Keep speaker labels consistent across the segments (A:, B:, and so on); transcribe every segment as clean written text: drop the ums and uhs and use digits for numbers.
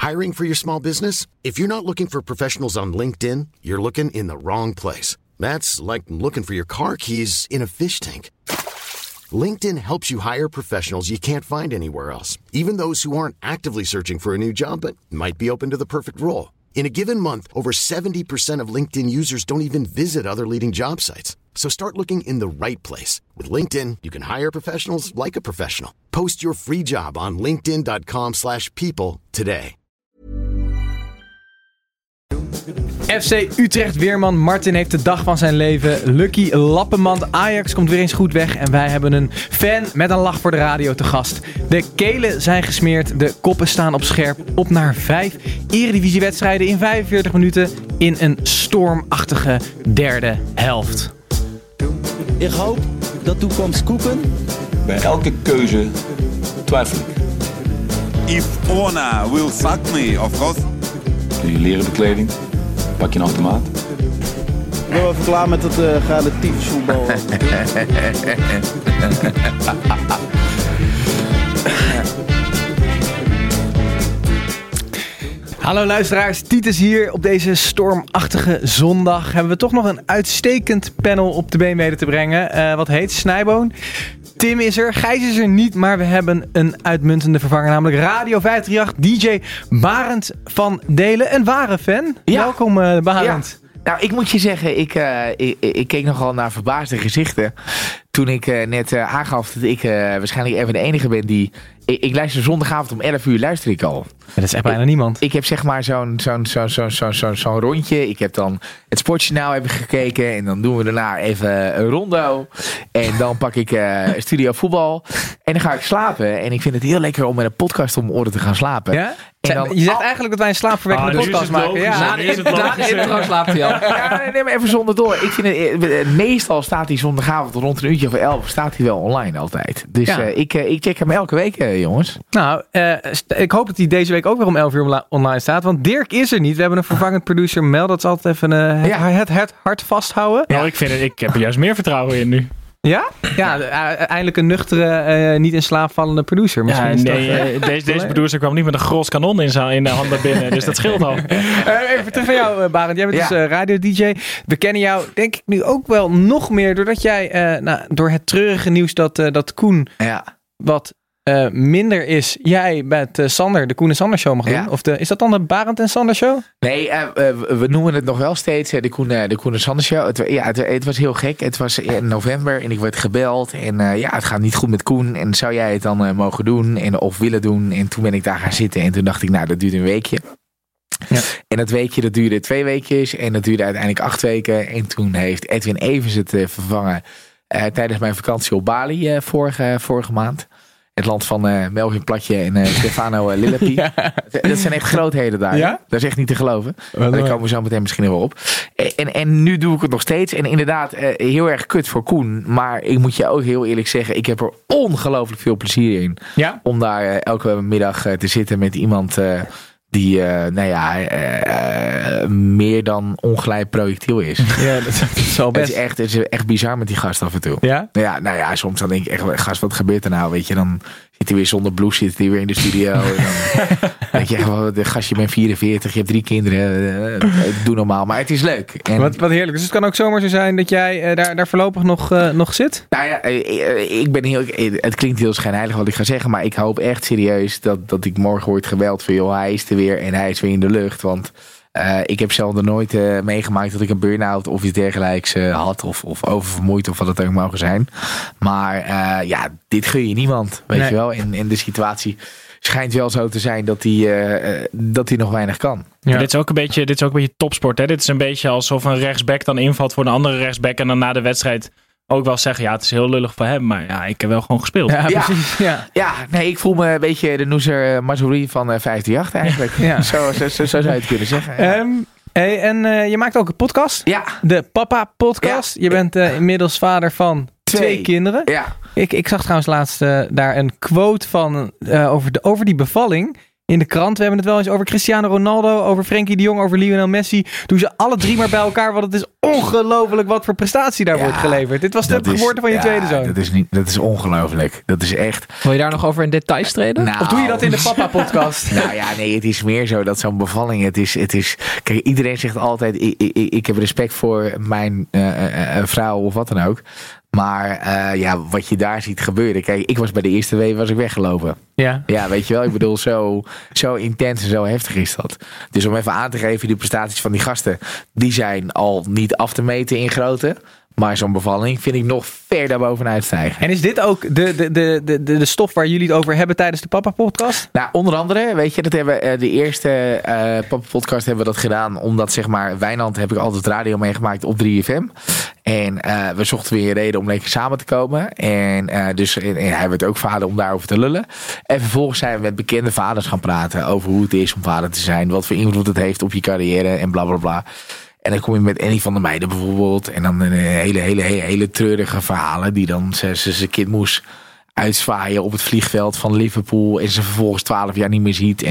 A: Hiring for your small business? If you're not looking for professionals on LinkedIn, you're looking in the wrong place. That's like looking for your car keys in a fish tank. LinkedIn helps you hire professionals you can't find anywhere else, even those who aren't actively searching for a new job but might be open to the perfect role. In a given month, over 70% of LinkedIn users don't even visit other leading job sites. So start looking in the right place. With LinkedIn, you can hire professionals like a professional. Post your free job on linkedin.com/people today.
B: FC Utrecht weerman Martin heeft de dag van zijn leven. Lucky Lappenmand Ajax komt weer eens goed weg. En wij hebben een fan met een lach voor de radio te gast. De kelen zijn gesmeerd. De koppen staan op scherp. Op naar 5 eredivisiewedstrijden in 45 minuten. In een stormachtige derde helft.
C: Ik hoop dat toekomst koeken.
D: Bij elke keuze twijfel ik.
E: If Ona will suck me, of course.
D: Doe je leren bekleding, pak je een automaat.
C: Ik ben even klaar met het relatief voetbal.
B: Hallo luisteraars, Titus hier. Op deze stormachtige zondag hebben we toch nog een uitstekend panel op de been weten te brengen. Wat heet Snijboon. Tim is er, Gijs is er niet, maar we hebben een uitmuntende vervanger, namelijk Radio 538, DJ Barend van Delen. Een ware fan. Ja. Welkom Barend.
F: Ja. Nou, ik moet je zeggen, ik keek nogal naar verbaasde gezichten toen ik net aangaf dat ik waarschijnlijk even de enige ben die... Ik luister zondagavond om 11 uur, luister ik al.
B: Ja, dat is echt bijna niemand.
F: Ik heb zeg maar zo'n rondje. Ik heb dan het Sportjournaal even gekeken. En dan doen we daarna even een rondo. En dan pak ik Studio Voetbal. En dan ga ik slapen. En ik vind het heel lekker om met een podcast om mijn oren te gaan slapen.
B: Ja? En dan, je zegt eigenlijk dat wij een slaapverwekkende podcast maken. Ja,
F: na de intro slaapt hij al. Ja, neem maar even zonder door. Ik vind het, meestal staat hij zondagavond rond een uurtje of 11. Staat hij wel online altijd. Dus ja. Ik check hem elke week, jongens.
B: Nou, ik hoop dat hij deze week ook weer om 11 uur online staat. Want Dirk is er niet. We hebben een vervangend producer Mel. Dat is altijd even het hart vasthouden.
G: Nou, ik heb er juist meer vertrouwen in nu.
B: Ja? Ja, eindelijk een nuchtere, niet in slaap vallende producer.
G: Deze producer kwam niet met een gros kanon in de handen binnen. Dus dat scheelt al.
B: Even terug van jou, Barend. Jij bent dus radio-dj. We kennen jou, denk ik, nu ook wel nog meer. Doordat jij, door het treurige nieuws dat Koen wat minder is. Jij bent Sander, de Koen en Sander show mag doen. Of is dat dan de Barend en Sander show?
F: Nee, we noemen het nog wel steeds de Koen en Sander show. Het was heel gek. Het was in november en ik werd gebeld. En het gaat niet goed met Koen. En zou jij het dan mogen doen of willen doen? En toen ben ik daar gaan zitten. En toen dacht ik, nou, dat duurt een weekje. Ja. En dat weekje, dat duurde 2 weekjes. En dat duurde uiteindelijk 8 weken. En toen heeft Edwin Evers het vervangen tijdens mijn vakantie op Bali vorige maand. Het land van Melvin Platje en Stefano Lillepi. Ja. Dat zijn echt grootheden daar. Ja? Dat is echt niet te geloven. Daar komen we zo meteen misschien nog wel op. En nu doe ik het nog steeds. En inderdaad, heel erg kut voor Koen. Maar ik moet je ook heel eerlijk zeggen, ik heb er ongelooflijk veel plezier in. Ja? Om daar elke middag te zitten met iemand die meer dan ongelijk projectiel is. Ja, dat is wel best. Het is echt bizar met die gast af en toe. Ja? Ja, soms dan denk ik echt, gast, wat gebeurt er nou? Weet je, dan zit hij weer zonder blouse, zit hij weer in de studio. En dan denk je echt, de gast, je bent 44, je hebt 3 kinderen. Doe normaal, maar het is leuk. En
B: wat heerlijk. Dus het kan ook zomaar zo zijn dat jij daar voorlopig nog zit?
F: Nou ja, ik ben het klinkt heel schijnheilig wat ik ga zeggen, maar ik hoop echt serieus dat ik morgen word gebeld van, joh, hij is er weer en hij is weer in de lucht. Want ik heb zelf er nooit meegemaakt dat ik een burn-out of iets dergelijks had. Of oververmoeid of wat het ook mogen zijn. Maar dit gun je niemand. Weet je wel. En de situatie schijnt wel zo te zijn dat hij nog weinig kan.
G: Ja. Dit is ook een beetje topsport. Hè? Dit is een beetje alsof een rechtsback dan invalt voor een andere rechtsback. En dan na de wedstrijd ook wel zeggen, het is heel lullig voor hem. Maar ik heb wel gewoon gespeeld.
B: Ja, precies. Ja,
F: nee, ik voel me een beetje de Noezer Mazouri van 538 eigenlijk. Ja. Zo zou je het kunnen zeggen. Ja.
B: En je maakt ook een podcast. Ja. De Papa Podcast. Ja. Je bent inmiddels vader van 2 kinderen. Ja. Ik zag trouwens laatst daar een quote van over die bevalling. in de krant. We hebben het wel eens over Cristiano Ronaldo, over Frenkie de Jong, over Lionel Messi. Doen ze alle 3 maar bij elkaar, want het is ongelooflijk wat voor prestatie daar wordt geleverd. Dit was de geboorte van je tweede zoon.
F: Dat is ongelooflijk. Dat is echt...
H: Wil je daar nog over in details treden?
F: Nou,
B: Of doe je dat in de Papa-podcast?
F: Nou ja, nee, het is meer zo dat zo'n bevalling... Het is kijk, iedereen zegt altijd... Ik heb respect voor mijn vrouw of wat dan ook. Maar wat je daar ziet gebeuren... Kijk, ik was bij de eerste wee was ik weggelopen.
B: Ja.
F: Ja, weet je wel. Ik bedoel, zo intens en zo heftig is dat. Dus om even aan te geven, die prestaties van die gasten... die zijn al niet af te meten in grootte... Maar zo'n bevalling vind ik nog ver daarbovenuit stijgen.
B: En is dit ook de stof waar jullie het over hebben tijdens de Papa-podcast?
F: Nou, onder andere, weet je, dat hebben de eerste Papa-podcast hebben we dat gedaan. Omdat, zeg maar, Wijnand heb ik altijd radio meegemaakt op 3FM. En we zochten weer een reden om lekker samen te komen. En hij werd ook vader om daarover te lullen. En vervolgens zijn we met bekende vaders gaan praten over hoe het is om vader te zijn. Wat voor invloed het heeft op je carrière en bla bla bla. En dan kom je met Annie van der Meijden bijvoorbeeld. En dan hele treurige verhalen. Die dan zijn kind moest uitzwaaien op het vliegveld van Liverpool. En ze vervolgens 12 jaar niet meer ziet.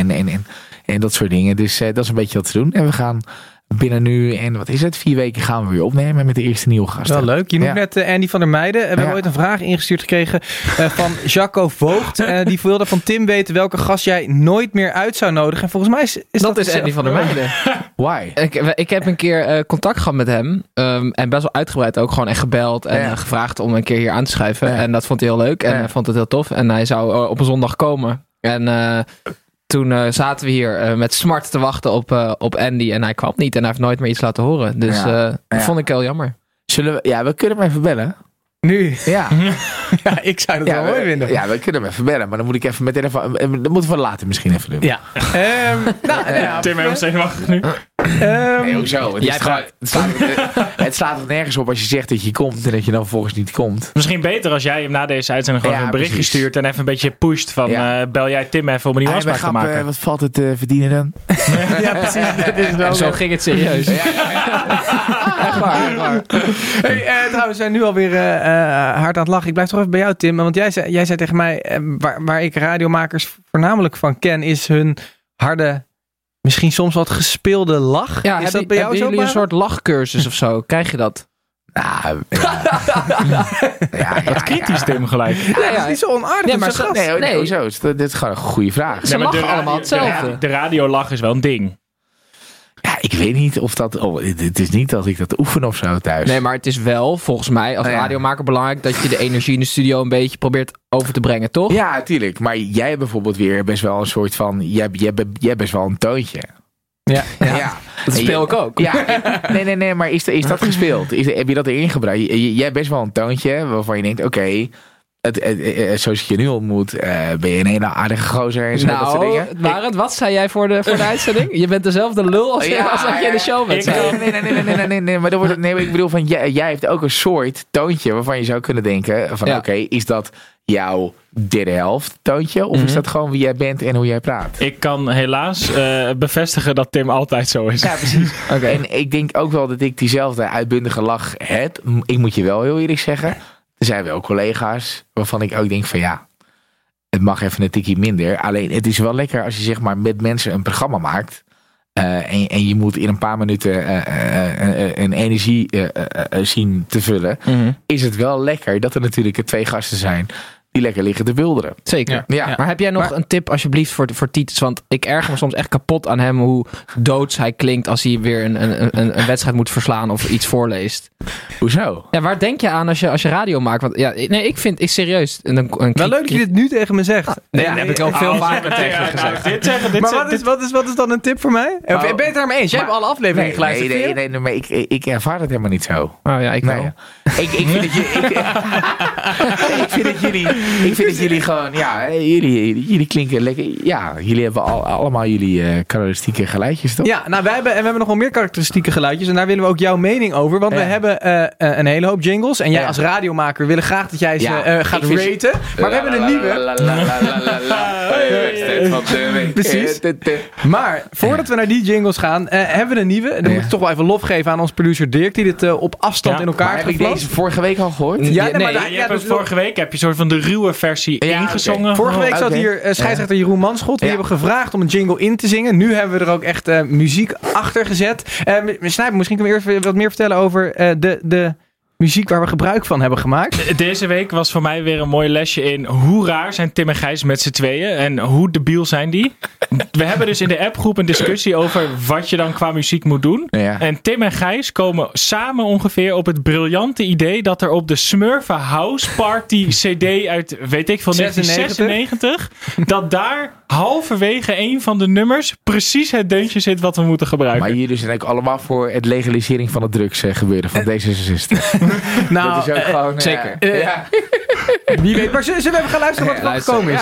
F: En dat soort dingen. Dus dat is een beetje wat te doen. En we gaan binnen nu en 4 weken gaan we weer opnemen met de eerste nieuwe gasten.
B: Wel leuk. Je noemt net Andy van der Meijden. We hebben ooit een vraag ingestuurd gekregen van Jacco Voogd. Die wilde van Tim weten welke gast jij nooit meer uit zou nodigen. En volgens mij is dat
H: Andy van der Meijden.
F: Why?
H: Ik heb een keer contact gehad met hem. En best wel uitgebreid ook gewoon echt gebeld. En gevraagd om een keer hier aan te schuiven. Ja. En dat vond hij heel leuk. En hij vond het heel tof. En hij zou op een zondag komen. En... Toen zaten we hier met smart te wachten op Andy. En hij kwam niet. En hij heeft nooit meer iets laten horen. Dus dat vond ik heel jammer.
F: We kunnen hem even bellen.
B: Nu?
F: Ja.
B: Ja, ik zou dat wel mooi vinden.
F: Ja, we kunnen hem even bellen. Maar dan moet ik even met telefoon... Dat moeten we later misschien even doen.
B: Ja.
G: Tim heeft zenuwachtig nu.
F: Nee, hoezo? Het slaat er nergens op als je zegt dat je komt en dat je dan volgens niet komt.
G: Misschien beter als jij hem na deze uitzending gewoon een berichtje stuurt en even een beetje pusht van bel jij Tim even om een nieuwe afspraak te maken.
F: Wat valt het te verdienen dan?
B: Ja, precies. Dat is wel
H: zo ging het serieus.
B: Echt waar. Hey, trouwens, we zijn nu alweer hard aan het lachen. Ik blijf toch even bij jou, Tim. Want jij zei tegen mij, waar ik radiomakers voornamelijk van ken, is hun harde... Misschien soms wat gespeelde lach.
H: Ja,
B: is dat bij jou zo?
H: Hebben jullie een soort lachcursus of zo? Krijg je dat?
F: Nou,
G: wat kritisch Tim gelijk.
B: Dat is niet zo onaardig.
H: Nee, maar
F: hoezo? Dit is gewoon een goede vraag.
H: Ze lachen allemaal hetzelfde.
G: De radiolach is wel een ding.
F: Ja, ik weet niet of dat... het is niet dat ik dat oefen of zo thuis.
H: Nee, maar het is wel, volgens mij, als radiomaker belangrijk... dat je de energie in de studio een beetje probeert over te brengen, toch?
F: Ja, natuurlijk. Maar jij hebt bijvoorbeeld weer best wel een soort van... Jij hebt best wel een toontje.
B: Ja.
H: Dat speel ik ook.
F: Ja, nee, maar is dat gespeeld? Heb je dat erin gebracht? Jij hebt best wel een toontje waarvan je denkt... Oké, zoals ik je nu ontmoet, ben je een hele aardige gozer en zo, dat soort dingen.
H: Barend, wat zei jij voor de uitzending? Je bent dezelfde lul als dat je in de show bent.
F: Nee, maar ik bedoel van, jij hebt ook een soort toontje waarvan je zou kunnen denken van oké, is dat jouw derde helft toontje? Of is dat gewoon wie jij bent en hoe jij praat?
G: Ik kan helaas bevestigen dat Tim altijd zo is.
F: Ja, precies. Okay. En ik denk ook wel dat ik diezelfde uitbundige lach heb. Ik moet je wel heel eerlijk zeggen... Er zijn wel collega's waarvan ik ook denk van het mag even een tikkie minder. Alleen het is wel lekker als je zeg maar met mensen een programma maakt. En je moet in een paar minuten een energie zien te vullen. Is het wel lekker dat er natuurlijk 2 gasten zijn die lekker liggen te bulderen.
H: Zeker. Ja. Maar heb jij nog een tip alsjeblieft voor Tietz? Want ik erger me soms echt kapot aan hem hoe doods hij klinkt als hij weer een wedstrijd moet verslaan of iets voorleest.
F: Hoezo?
H: Ja, waar denk je aan als je radio maakt? Want, ik vind serieus.
B: Wel leuk dat je dit nu tegen me zegt.
H: Dat heb ik ook veel vaker tegen je gezegd.
B: Maar wat is dan een tip voor mij? Ben je het daarmee eens? Jij hebt alle afleveringen geluisterd.
F: Nee, maar ik ervaar het helemaal niet zo.
H: Oh ja, ik wel.
F: Ik vind dat jullie gewoon, jullie klinken lekker. Ja, jullie hebben allemaal jullie karakteristieke geluidjes, toch?
B: Ja, nou, we hebben nog wel meer karakteristieke geluidjes. En daar willen we ook jouw mening over. Want we hebben een hele hoop jingles. En jij als radiomaker willen graag dat jij ze gaat raten. Maar we hebben een nieuwe. Precies. Maar voordat we naar die jingles gaan, hebben we een nieuwe. En dan moet ik toch wel even lof geven aan ons producer Dirk. Die dit op afstand in elkaar heeft
F: heb ik deze vorige week al gehoord?
G: Je hebt vorige week heb je soort van de ruwe versie ingezongen.
B: Vorige week zat hier scheidsrechter Jeroen Manschot. Die hebben gevraagd om een jingle in te zingen. Nu hebben we er ook echt muziek achter gezet. Snijper, misschien kunnen we eerst wat meer vertellen over de muziek waar we gebruik van hebben gemaakt.
G: Deze week was voor mij weer een mooi lesje in hoe raar zijn Tim en Gijs met z'n tweeën en hoe debiel zijn die. We hebben dus in de appgroep een discussie over wat je dan qua muziek moet doen. Ja. En Tim en Gijs komen samen ongeveer op het briljante idee dat er op de Smurfen House Party CD uit, weet ik veel, 1996, dat daar halverwege een van de nummers precies het deuntje zit wat we moeten gebruiken.
F: Maar jullie zijn ook allemaal voor het legalisering van het drugs gebeuren van D66.
B: Nou,
F: dat is ook gewoon,
B: zeker. Wie weet, maar zullen we even gaan luisteren wat er gekomen is?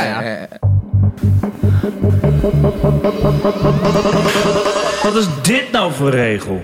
I: Wat is dit nou voor regel?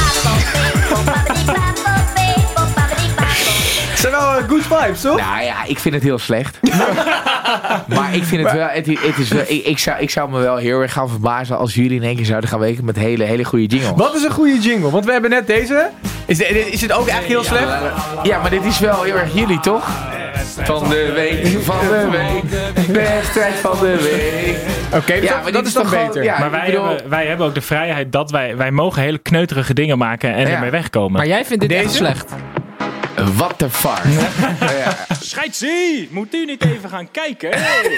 B: Het zijn wel good vibes, toch?
F: Nou ja, ik vind het heel slecht. Maar ik vind het wel... Het is wel ik zou me wel heel erg gaan verbazen als jullie in één keer zouden gaan werken met hele goede jingles.
B: Wat is een goede jingle? Want we hebben net deze. Is het ook echt heel slecht?
F: Ja, maar dit is wel heel erg jullie, toch? Van de week, wedstrijd van de week.
B: Oké, maar dat is dan beter.
G: Ja, maar wij hebben ook de vrijheid dat wij mogen hele kneuterige dingen maken en ermee wegkomen.
H: Maar jij vindt dit echt slecht?
F: What the fuck?
G: Scheidsie! Moet u niet even gaan kijken?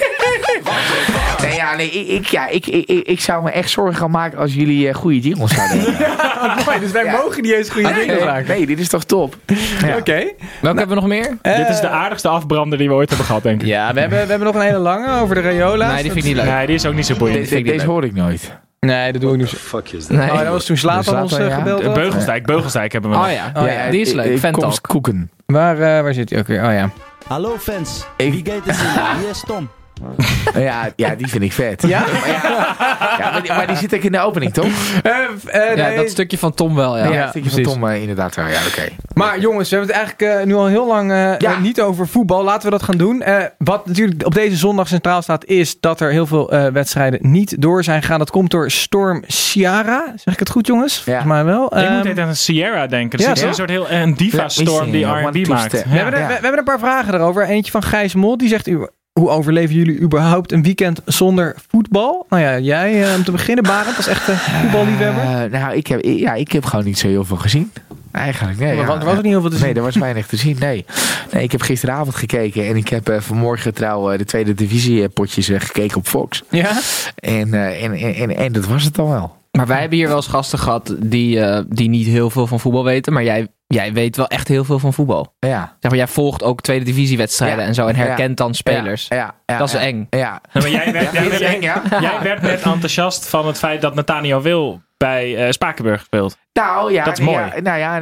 F: Ik zou me echt zorgen gaan maken als jullie goede jingles zouden hebben.
B: Dus wij mogen niet eens goede jingles maken.
F: Nee, dit is toch top?
B: Ja. Oké.
H: Welke hebben we nog meer?
G: Dit is de aardigste afbrander die we ooit hebben gehad, denk ik.
B: Ja, we hebben nog een hele lange over de Rayola's.
H: Nee, die vind ik niet leuk.
G: Nee, die is ook niet zo boeiend.
F: Deze hoor ik nooit.
B: Nee, dat doe ik niet.
C: Fuck is
B: dat? Nee. Oh, dat was toen Zlatan ons gebeld had.
G: Beugelsdijk hebben we nog.
H: Oh ja, die is leuk. Fantalk.
F: Koeken.
B: Waar zit hij ook weer? Oh ja.
C: Hallo fans, wie gaat het zien? Hier is Tom.
F: Ja, die vind ik vet.
B: Ja?
F: Maar die zit ook in de opening, toch?
H: Nee, dat stukje van Tom wel, ja.
F: Ja, dat stukje van Tom inderdaad wel, ja, oké.
B: Maar jongens, we hebben het eigenlijk nu al heel lang niet over voetbal. Laten we dat gaan doen. Wat natuurlijk op deze zondag centraal staat, is dat er heel veel wedstrijden niet door zijn gegaan. Dat komt door Storm Ciara. Zeg ik het goed, jongens? Volgens mij wel.
G: Ik moet even aan Sierra denken. Het is een soort een diva-storm die R&B maakt.
B: We hebben een paar vragen erover. Eentje van Gijs Mol, die zegt... Hoe overleven jullie überhaupt een weekend zonder voetbal? Nou ja, jij om te beginnen, Barend, als echte voetballiefhebber.
F: Ik heb gewoon niet zo heel veel gezien. Eigenlijk, nee.
B: Er was ook niet heel veel te zien.
F: Nee, er was weinig te zien, nee. Ik heb gisteravond gekeken en ik heb vanmorgen trouw de tweede divisie potjes gekeken op Fox.
B: Ja?
F: En dat was het dan wel.
H: Maar wij hebben hier wel eens gasten gehad die niet heel veel van voetbal weten, maar jij weet wel echt heel veel van voetbal.
F: Ja.
H: Zeg maar, jij volgt ook tweede divisiewedstrijden en zo en herkent dan spelers. Dat is eng.
F: Ja.
G: Maar jij werd net enthousiast van het feit dat Nathaniel Wil bij Spakenburg speelt.
F: Nou ja,
G: dat is mooi.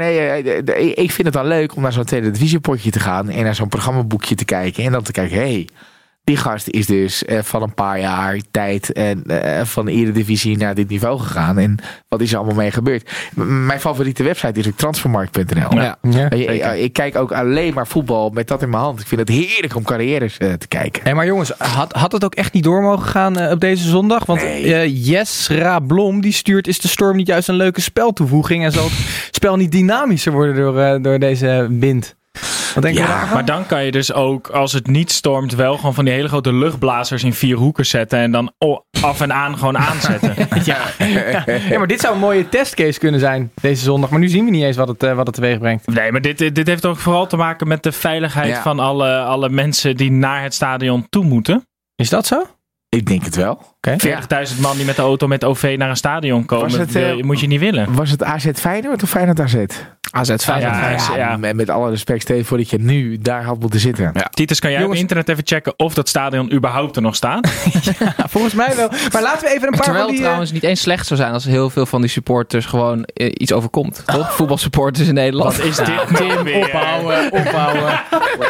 F: Ik vind het dan leuk om naar zo'n tweede divisiepotje te gaan en naar zo'n programmaboekje te kijken en dan te kijken, die gast is dus van een paar jaar tijd van de Eredivisie naar dit niveau gegaan. En wat is er allemaal mee gebeurd? Mijn favoriete website is ook transfermarkt.nl. Ik kijk ook alleen maar voetbal met dat in mijn hand. Ik vind het heerlijk om carrières te kijken.
B: Hey, maar jongens, had het ook echt niet door mogen gaan op deze zondag? Want Jesra Blom die stuurt, is de storm niet juist een leuke speltoevoeging? En zal het spel niet dynamischer worden door deze wind? Wat denk je daarvan?
G: Maar dan kan je dus ook, als het niet stormt, wel gewoon van die hele grote luchtblazers in 4 hoeken zetten en dan af en aan gewoon aanzetten.
B: Ja, maar dit zou een mooie testcase kunnen zijn deze zondag. Maar nu zien we niet eens wat het teweeg brengt.
G: Nee, maar dit heeft ook vooral te maken met de veiligheid van alle mensen die naar het stadion toe moeten.
B: Is dat zo?
F: Ik denk het wel.
G: 40.000 man die met de auto met OV naar een stadion komen, moet je niet willen.
F: Was het AZ Feyenoord of Feyenoord AZ?
H: AZ Feyenoord.
F: Met alle respect, stel je voor dat je nu daar had moeten zitten.
G: Ja. Titus, kan jij op internet even checken of dat stadion überhaupt er nog staat?
B: Volgens mij wel. Maar laten we even een paar
H: Terwijl het trouwens niet eens slecht zou zijn als heel veel van die supporters gewoon iets overkomt. Toch? Voetbalsupporters in Nederland.
G: Wat is dit Tim weer?
B: Ophouden.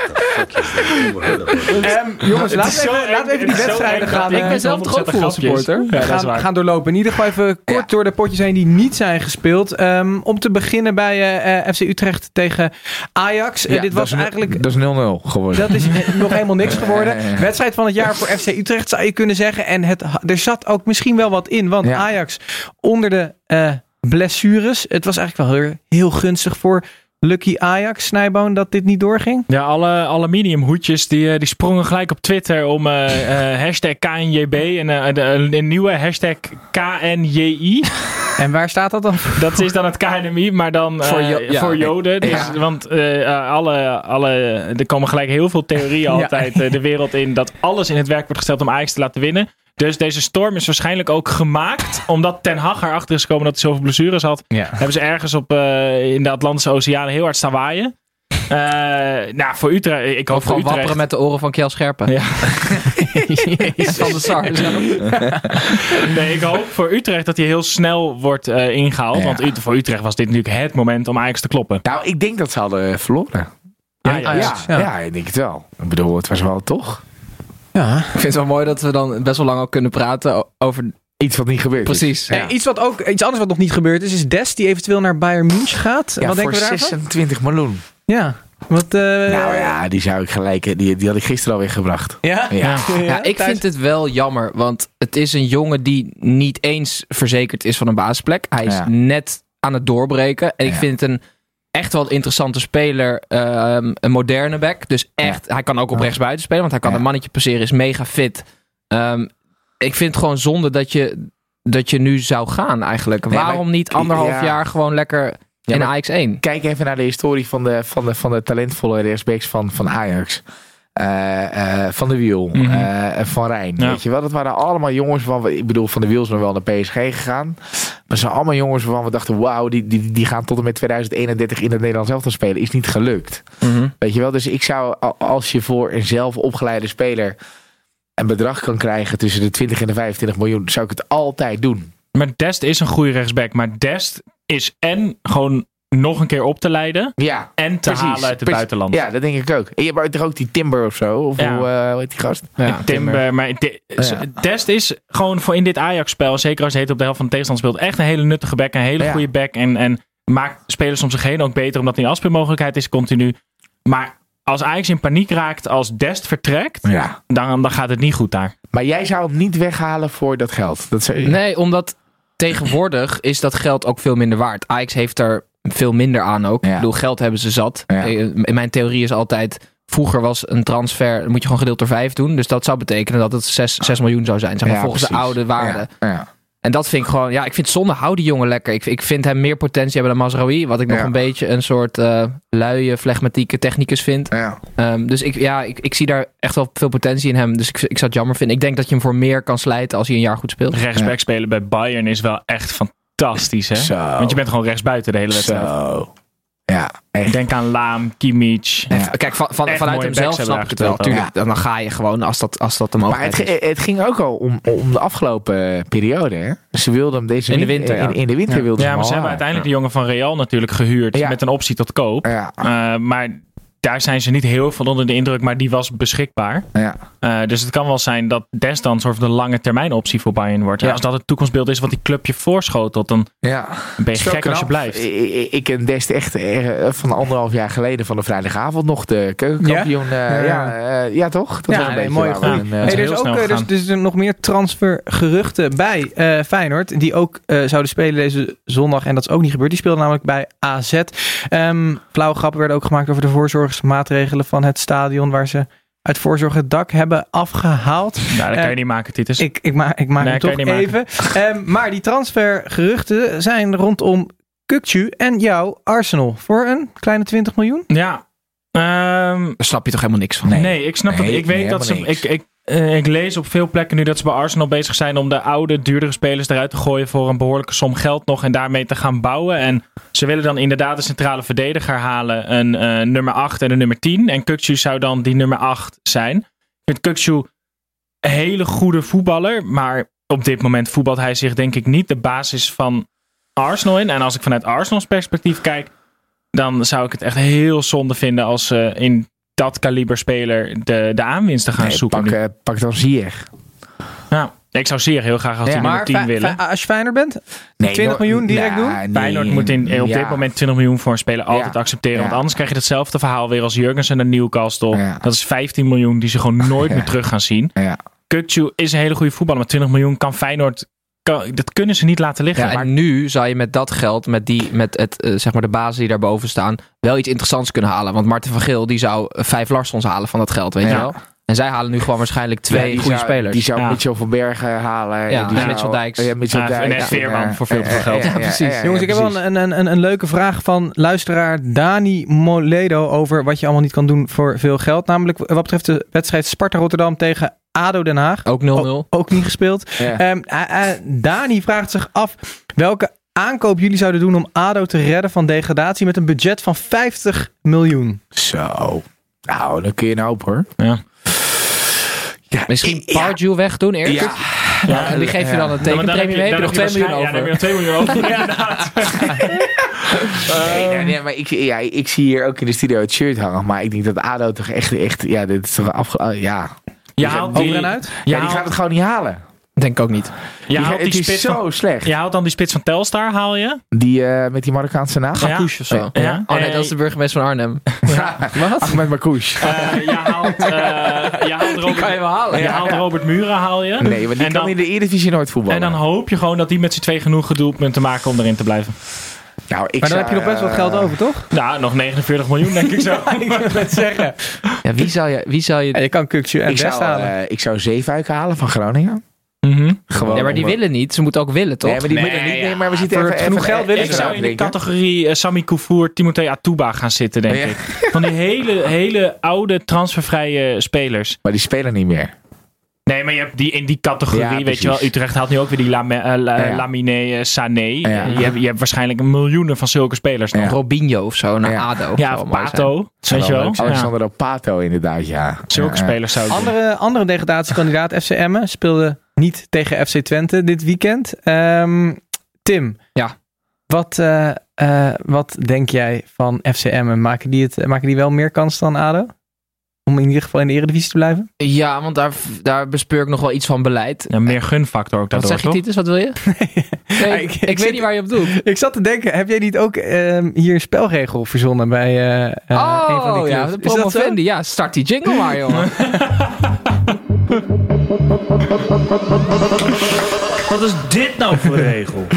B: Jongens, laten we even die wedstrijden gaan.
H: Ik ben zelf toch ook voetbalsupporter.
B: Gaan doorlopen. In ieder geval even kort door de potjes heen die niet zijn gespeeld. Om te beginnen bij FC Utrecht tegen Ajax. Dit was eigenlijk...
F: Dat is 0-0 geworden.
B: Dat is nog helemaal niks geworden. Wedstrijd van het jaar voor FC Utrecht zou je kunnen zeggen. En er zat ook misschien wel wat in. Want Ajax onder de blessures. Het was eigenlijk wel heel gunstig voor Lucky Ajax, Snijboon, dat dit niet doorging?
G: Ja, alle aluminiumhoedjes die sprongen gelijk op Twitter om hashtag KNJB en een nieuwe hashtag KNJI.
B: En waar staat dat dan?
G: Dat is dan het KNMI, maar dan voor Joden. Dus, ja. Want er komen gelijk heel veel theorieën altijd de wereld in dat alles in het werk wordt gesteld om Ajax te laten winnen. Dus deze storm is waarschijnlijk ook gemaakt omdat Ten Hag erachter is gekomen dat hij zoveel blessures had. Ja. Hebben ze ergens in de Atlantische Oceaan heel hard staan waaien. Voor Utrecht. Ik hoop voor Utrecht.
H: Wapperen met de oren van Kjell Scherpen. Ja. Van de Sar.
G: Nee, ik hoop voor Utrecht dat hij heel snel wordt ingehaald. Ja. Want voor Utrecht was dit natuurlijk het moment om Ajax te kloppen.
F: Nou, ik denk dat ze hadden verloren. Ja, ik denk het wel. Ik bedoel, het was wel toch...
H: Ja. Ik vind het wel mooi dat we dan best wel lang ook kunnen praten over...
F: Iets wat niet gebeurd
H: Precies.
F: is. Ja.
B: Iets anders wat nog niet gebeurd is Dest die eventueel naar Bayern München gaat.
F: Ja,
B: wat denken we daarvan?
F: 26 miljoen.
B: Ja.
F: Die zou ik gelijk... Die had ik gisteren alweer gebracht.
H: Ja? Ja, ik vind het wel jammer. Want het is een jongen die niet eens verzekerd is van een basisplek. Hij is net aan het doorbreken. En ik vind het echt wel een interessante speler. Een moderne back. Dus echt, hij kan ook op rechtsbuiten spelen. Want hij kan een mannetje passeren. Is mega fit. Ik vind het gewoon zonde dat je nu zou gaan eigenlijk. Waarom niet 1,5 jaar gewoon lekker in Ajax 1?
F: Kijk even naar de historie van de talentvolle rechtsbacks van Ajax. Van de Wiel, Van Rijn. Ja. Weet je wel, dat waren allemaal jongens van... Ik bedoel, Van de Wiel is nog wel naar PSG gegaan. Maar het zijn allemaal jongens waarvan we dachten... Wauw, die gaan tot en met 2031 in het Nederlands elftal spelen. Is niet gelukt. Mm-hmm. Weet je wel, dus ik zou... Als je voor een zelf opgeleide speler... een bedrag kan krijgen tussen de 20 en de 25 miljoen... zou ik het altijd doen.
G: Maar Dest is een goede rechtsback. Maar Dest is gewoon... nog een keer op te leiden en te halen uit het buitenland.
F: Ja, dat denk ik ook. En je hebt toch ook die Timber of zo? Of hoe heet die gast?
G: Ja, Timber. Maar Dest is gewoon voor in dit Ajax-spel, zeker als hij op de helft van de tegenstander speelt, echt een hele nuttige back, een hele goede back. En maakt spelers om zich heen ook beter, omdat hij een afspeelmogelijkheid is continu. Maar als Ajax in paniek raakt, als Dest vertrekt, dan gaat het niet goed daar.
F: Maar jij zou hem niet weghalen voor dat geld?
H: Nee, omdat tegenwoordig is dat geld ook veel minder waard. Ajax heeft er veel minder aan ook. Ik bedoel, geld hebben ze zat. Ja. In mijn theorie is altijd... Vroeger was een transfer... moet je gewoon gedeeld door 5 doen. Dus dat zou betekenen dat het 6 miljoen zou zijn. Zeg maar, volgens de oude waarde. Ja. En dat vind ik gewoon... Ja, ik vind zonde. Hou die jongen lekker. Ik vind hem meer potentie hebben dan Mazraoui. Wat ik nog een beetje een soort luie, flegmatieke technicus vind. Ja. Dus ik zie daar echt wel veel potentie in hem. Dus ik zou het jammer vinden. Ik denk dat je hem voor meer kan slijten als hij een jaar goed speelt.
G: Rechtsback spelen bij Bayern is wel echt fantastisch, hè? Zo. Want je bent gewoon rechtsbuiten de hele wedstrijd.
F: Zo. Ja,
G: echt. Denk aan Laam, Kimmich.
H: Kijk, vanuit hemzelf snap ik het wel. Tuurlijk, dan ga je gewoon als dat de mogelijkheid is.
F: Maar het ging ook al om de afgelopen periode. Hè? Ze wilden hem deze
H: in de winter.
F: In de winter wilden ze
G: maar ze hebben uiteindelijk de jongen van Real natuurlijk gehuurd met een optie tot koop. Ja. Maar daar zijn ze niet heel veel onder de indruk, maar die was beschikbaar. Ja. Dus het kan wel zijn dat Dest dan soort van de lange termijn optie voor Bayern wordt. Ja. Als dat het toekomstbeeld is wat die club je voorschotelt, dan ben je gek als je blijft.
F: Ik ken Dest echt van 1,5 jaar geleden van de vrijdagavond nog de keukenkampioen. Ja, toch? Dat was een mooie groei.
B: Er is nog meer transfergeruchten bij Feyenoord. Die ook zouden spelen deze zondag. En dat is ook niet gebeurd. Die speelden namelijk bij AZ. Flauwe grappen werden ook gemaakt over de voorzorgsmaatregelen van het stadion waar ze uit voorzorg het dak hebben afgehaald.
G: Nou, dat kan je niet maken, Titus.
B: Ik maak hem toch even. Maar die transfergeruchten zijn rondom Kukçu en jouw Arsenal voor een kleine 20 miljoen.
G: Ja.
H: Daar snap je toch helemaal niks van?
G: Nee, ik snap het. Ik weet dat ze... Ik lees op veel plekken nu dat ze bij Arsenal bezig zijn om de oude, duurdere spelers eruit te gooien voor een behoorlijke som geld nog en daarmee te gaan bouwen. En ze willen dan inderdaad een centrale verdediger halen, een nummer 8 en een nummer 10. En Kukçu zou dan die nummer 8 zijn. Ik vind Kukçu een hele goede voetballer, maar op dit moment voetbalt hij zich denk ik niet de basis van Arsenal in. En als ik vanuit Arsenals perspectief kijk, dan zou ik het echt heel zonde vinden als ze in dat kaliber speler de aanwinsten gaan zoeken.
F: Pak dan Ziyech.
G: Ja, ik zou Ziyech heel graag als die nummer 10 willen.
B: Als je Feyenoord bent, 20 miljoen direct doen?
G: Feyenoord moet op dit moment 20 miljoen voor een speler altijd accepteren. Want anders krijg je hetzelfde verhaal weer als Jurgensen naar Newcastle. Ja. Dat is 15 miljoen die ze gewoon nooit meer terug gaan zien. Ja. Kukçu is een hele goede voetballer. Maar 20 miljoen kan Feyenoord dat kunnen ze niet laten liggen.
H: Ja, en nu zou je met dat geld, met zeg maar de bazen die daarboven staan, wel iets interessants kunnen halen. Want Marten van Geel, die zou 5 Larssons halen van dat geld, weet je wel. En zij halen nu gewoon waarschijnlijk 2 goede spelers.
F: Die zou Mitchell van Bergen halen.
H: Ja,
F: die
H: Mitchell Dijks.
G: En Veerman voor veel geld.
B: Ja, precies. Jongens, ik heb wel een leuke vraag van luisteraar Dani Moledo over wat je allemaal niet kan doen voor veel geld. Namelijk wat betreft de wedstrijd Sparta Rotterdam tegen ADO Den Haag.
H: Ook 0-0.
B: Ook niet gespeeld. Ja. Dani vraagt zich af welke aankoop jullie zouden doen om ADO te redden van degradatie met een budget van 50 miljoen.
F: Zo. Nou, dan kun je een hoop hoor.
G: Ja.
H: Ja, misschien Pardew wegdoen eerst. Ja. En die geef je dan een tekenpremie mee. Heb je nog 2 miljoen over.
G: Ja, dan heb je nog 2 miljoen over. Inderdaad.
F: Nee, maar ik zie hier ook in de studio het shirt hangen. Maar ik denk dat ADO toch echt dit is toch
G: Je haalt
B: over en uit?
F: Die gaat het gewoon niet halen.
H: Denk ik ook niet.
F: Het is zo slecht.
G: Je haalt dan die spits van Telstar, haal je?
F: Die met die Marokkaanse naam?
H: Marcouch of zo.
G: Ja.
H: Oh nee, dat is de burgemeester van Arnhem.
F: Wat? Ahmed Marcouch.
G: Je haalt Robert Muren, haal je.
F: Nee, want die kan in de Eredivisie nooit voetballen.
G: En dan hoop je gewoon dat die met z'n 2 genoeg doelpunten maken om erin te blijven.
B: Nou, maar dan heb je nog best wat geld over, toch?
G: Nou, nog 49 miljoen denk ik zo.
B: Ik wil het zeggen.
H: Ja, wie zou je...
B: Ja, je kan Kukçu en Best halen.
F: Ik zou Zeefuik halen van Groningen.
H: Gewoon ja, maar die willen niet. Ze moeten ook willen, toch?
F: Nee, maar die willen niet. Nee, maar we zitten
B: even genoeg geld willen.
G: Ik zou in de categorie Sami Koufour, Timothée Atuba gaan zitten, denk ik. Van die hele oude transfervrije spelers.
F: Maar die spelen niet meer.
G: Nee, maar je hebt die in die categorie, weet je wel. Utrecht haalt nu ook weer die Lamine Sané. Ja. Je hebt waarschijnlijk miljoenen van zulke spelers.
H: Ja. Robinho of zo naar ADO.
G: Ja, of Pato. Weet je wel.
F: Alexander Pato inderdaad, ja.
G: Zulke spelers zouden
B: andere degradatiekandidaat FC Emmen speelde niet tegen FC Twente dit weekend. Tim.
H: Ja.
B: Wat denk jij van FC Emmen? Maken die wel meer kans dan ADO? Om in ieder geval in de Eredivisie te blijven?
H: Ja, want daar bespeur ik nog wel iets van beleid.
G: Ja, meer gunfactor ook daardoor,
H: Wat zeg je, Titus? Wat wil je? Nee, ik weet niet waar je op doet.
B: Ik zat te denken, heb jij niet ook hier een spelregel verzonnen bij een van die clubs?
H: Ja, de promovendi. Ja, start die jingle maar, jongen.
I: Wat is dit nou voor regel?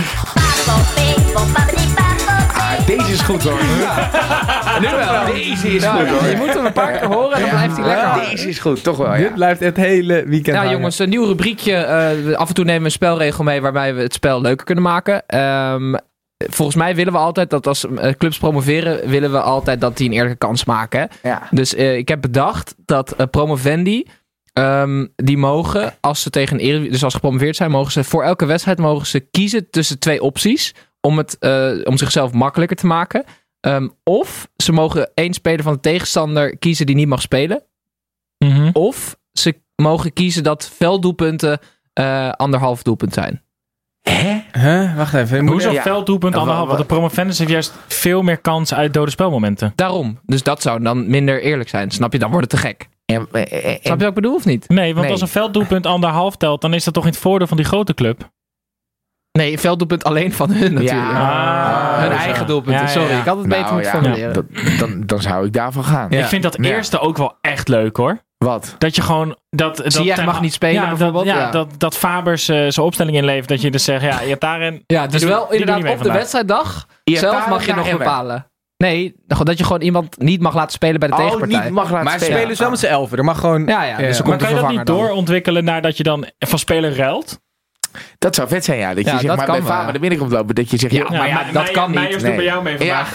F: Deze is goed hoor. Ja.
H: Nu wel.
F: Deze is goed hoor.
H: Je moet hem een paar keer horen en dan blijft hij lekker.
F: Deze is goed, toch wel.
B: Dit blijft het hele weekend.
H: Nou jongens, een nieuw rubriekje. Af en toe nemen we een spelregel mee waarbij we het spel leuker kunnen maken. Volgens mij willen we altijd dat als clubs promoveren, willen we altijd dat die een eerlijke kans maken. Hè? Ja. Dus ik heb bedacht dat promovendi, die mogen, als ze tegen een Eredivisie, dus als ze gepromoveerd zijn, mogen ze voor elke wedstrijd kiezen tussen 2 opties. Om zichzelf makkelijker te maken. Of ze mogen 1 speler van de tegenstander kiezen die niet mag spelen. Mm-hmm. Of ze mogen kiezen dat velddoelpunten 1,5 doelpunt zijn.
B: Hè? Wacht even.
G: Hoezo velddoelpunt 1,5? Want de promovendus heeft juist veel meer kans uit dode spelmomenten.
H: Daarom. Dus dat zou dan minder eerlijk zijn. Snap je? Dan wordt het te gek. Snap je wat ik bedoel of niet?
G: Nee, want als een velddoelpunt 1,5 telt, dan is dat toch in het voordeel van die grote club?
H: Nee, velddoelpunt alleen van hun natuurlijk. Hun eigen doelpunten. Sorry, ik had het beter moeten formuleren.
F: Dan zou ik daarvan gaan.
G: Ja. Ik vind dat eerste ook wel echt leuk hoor.
F: Wat?
G: Dat je gewoon...
H: Ziyech mag niet spelen bijvoorbeeld.
G: Dat Fabers zijn opstelling inlevert. Dat je dus zegt, je hebt daarin...
H: Ja, dus wel inderdaad op de wedstrijddag zelf mag je nog bepalen. Nee, dat je gewoon iemand niet mag laten spelen bij de tegenpartij.
F: Niet mag laten
B: maar spelen dus wel met z'n 11. Er mag gewoon...
H: Dus
G: maar kan je dat niet doorontwikkelen naar dat je dan van speler ruilt?
F: Dat zou vet zijn, ja. Dat je zegt, maar bij Faber de binnenkomt lopen, dat je zegt,
H: maar dat kan niet.
G: Meijers doet bij jou mee vandaag.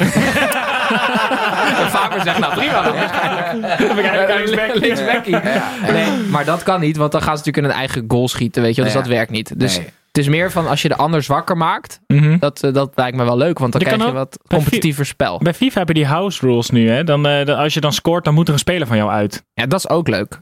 H: En Faber zegt, nou prima dan. Linksbackie. Nee, maar dat kan niet, want dan gaan ze natuurlijk in een eigen goal schieten, weet je. Dus dat werkt niet. Dus het is meer van, als je de ander zwakker maakt, dat lijkt me wel leuk, want dan krijg je wat competitiever spel.
G: Bij FIFA heb je die house rules nu, hè. Als je dan scoort, dan moet er een speler van jou uit.
H: Ja, dat is ook leuk.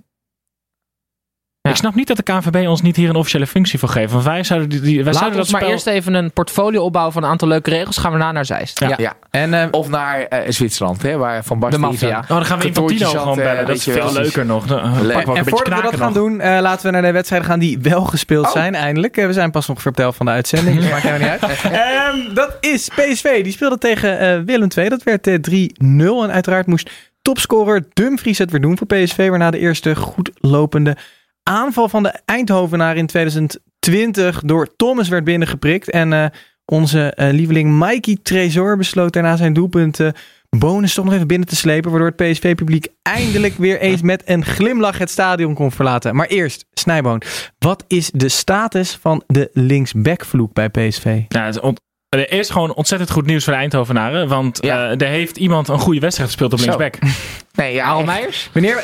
G: Ja. Ik snap niet dat de KNVB ons niet hier een officiële functie voor geeft. Want wij zouden
H: Laten we maar eerst even een portfolio opbouwen van een aantal leuke regels. Gaan we naar Zeist.
F: Ja. En, of naar Zwitserland, hè, waar Van Basten...
H: De maffia.
G: Dan gaan we Infantino gewoon bellen. Dat is veel leuker nog.
B: En voordat we dat gaan doen, laten we naar de wedstrijden gaan die wel gespeeld zijn, eindelijk. We zijn pas nog verteld van de uitzending, dus maakt helemaal niet uit. Dat is PSV. Die speelde tegen Willem II. Dat werd 3-0. En uiteraard moest topscorer Dumfries het weer doen voor PSV. Waarna de eerste goed lopende aanval van de Eindhovenaar in 2020 20 door Thomas werd binnengeprikt. En onze lieveling Mikey Trésor besloot daarna zijn doelpunt bonus toch nog even binnen te slepen. Waardoor het PSV-publiek eindelijk weer eens met een glimlach het stadion kon verlaten. Maar eerst, Snijboon. Wat is de status van de linksbackvloek bij PSV?
G: Nou, er is gewoon ontzettend goed nieuws voor de Eindhovenaren. Want er heeft iemand een goede wedstrijd gespeeld op linksback.
F: Nee, ja,
H: Aaron Meijers?
F: Meneer,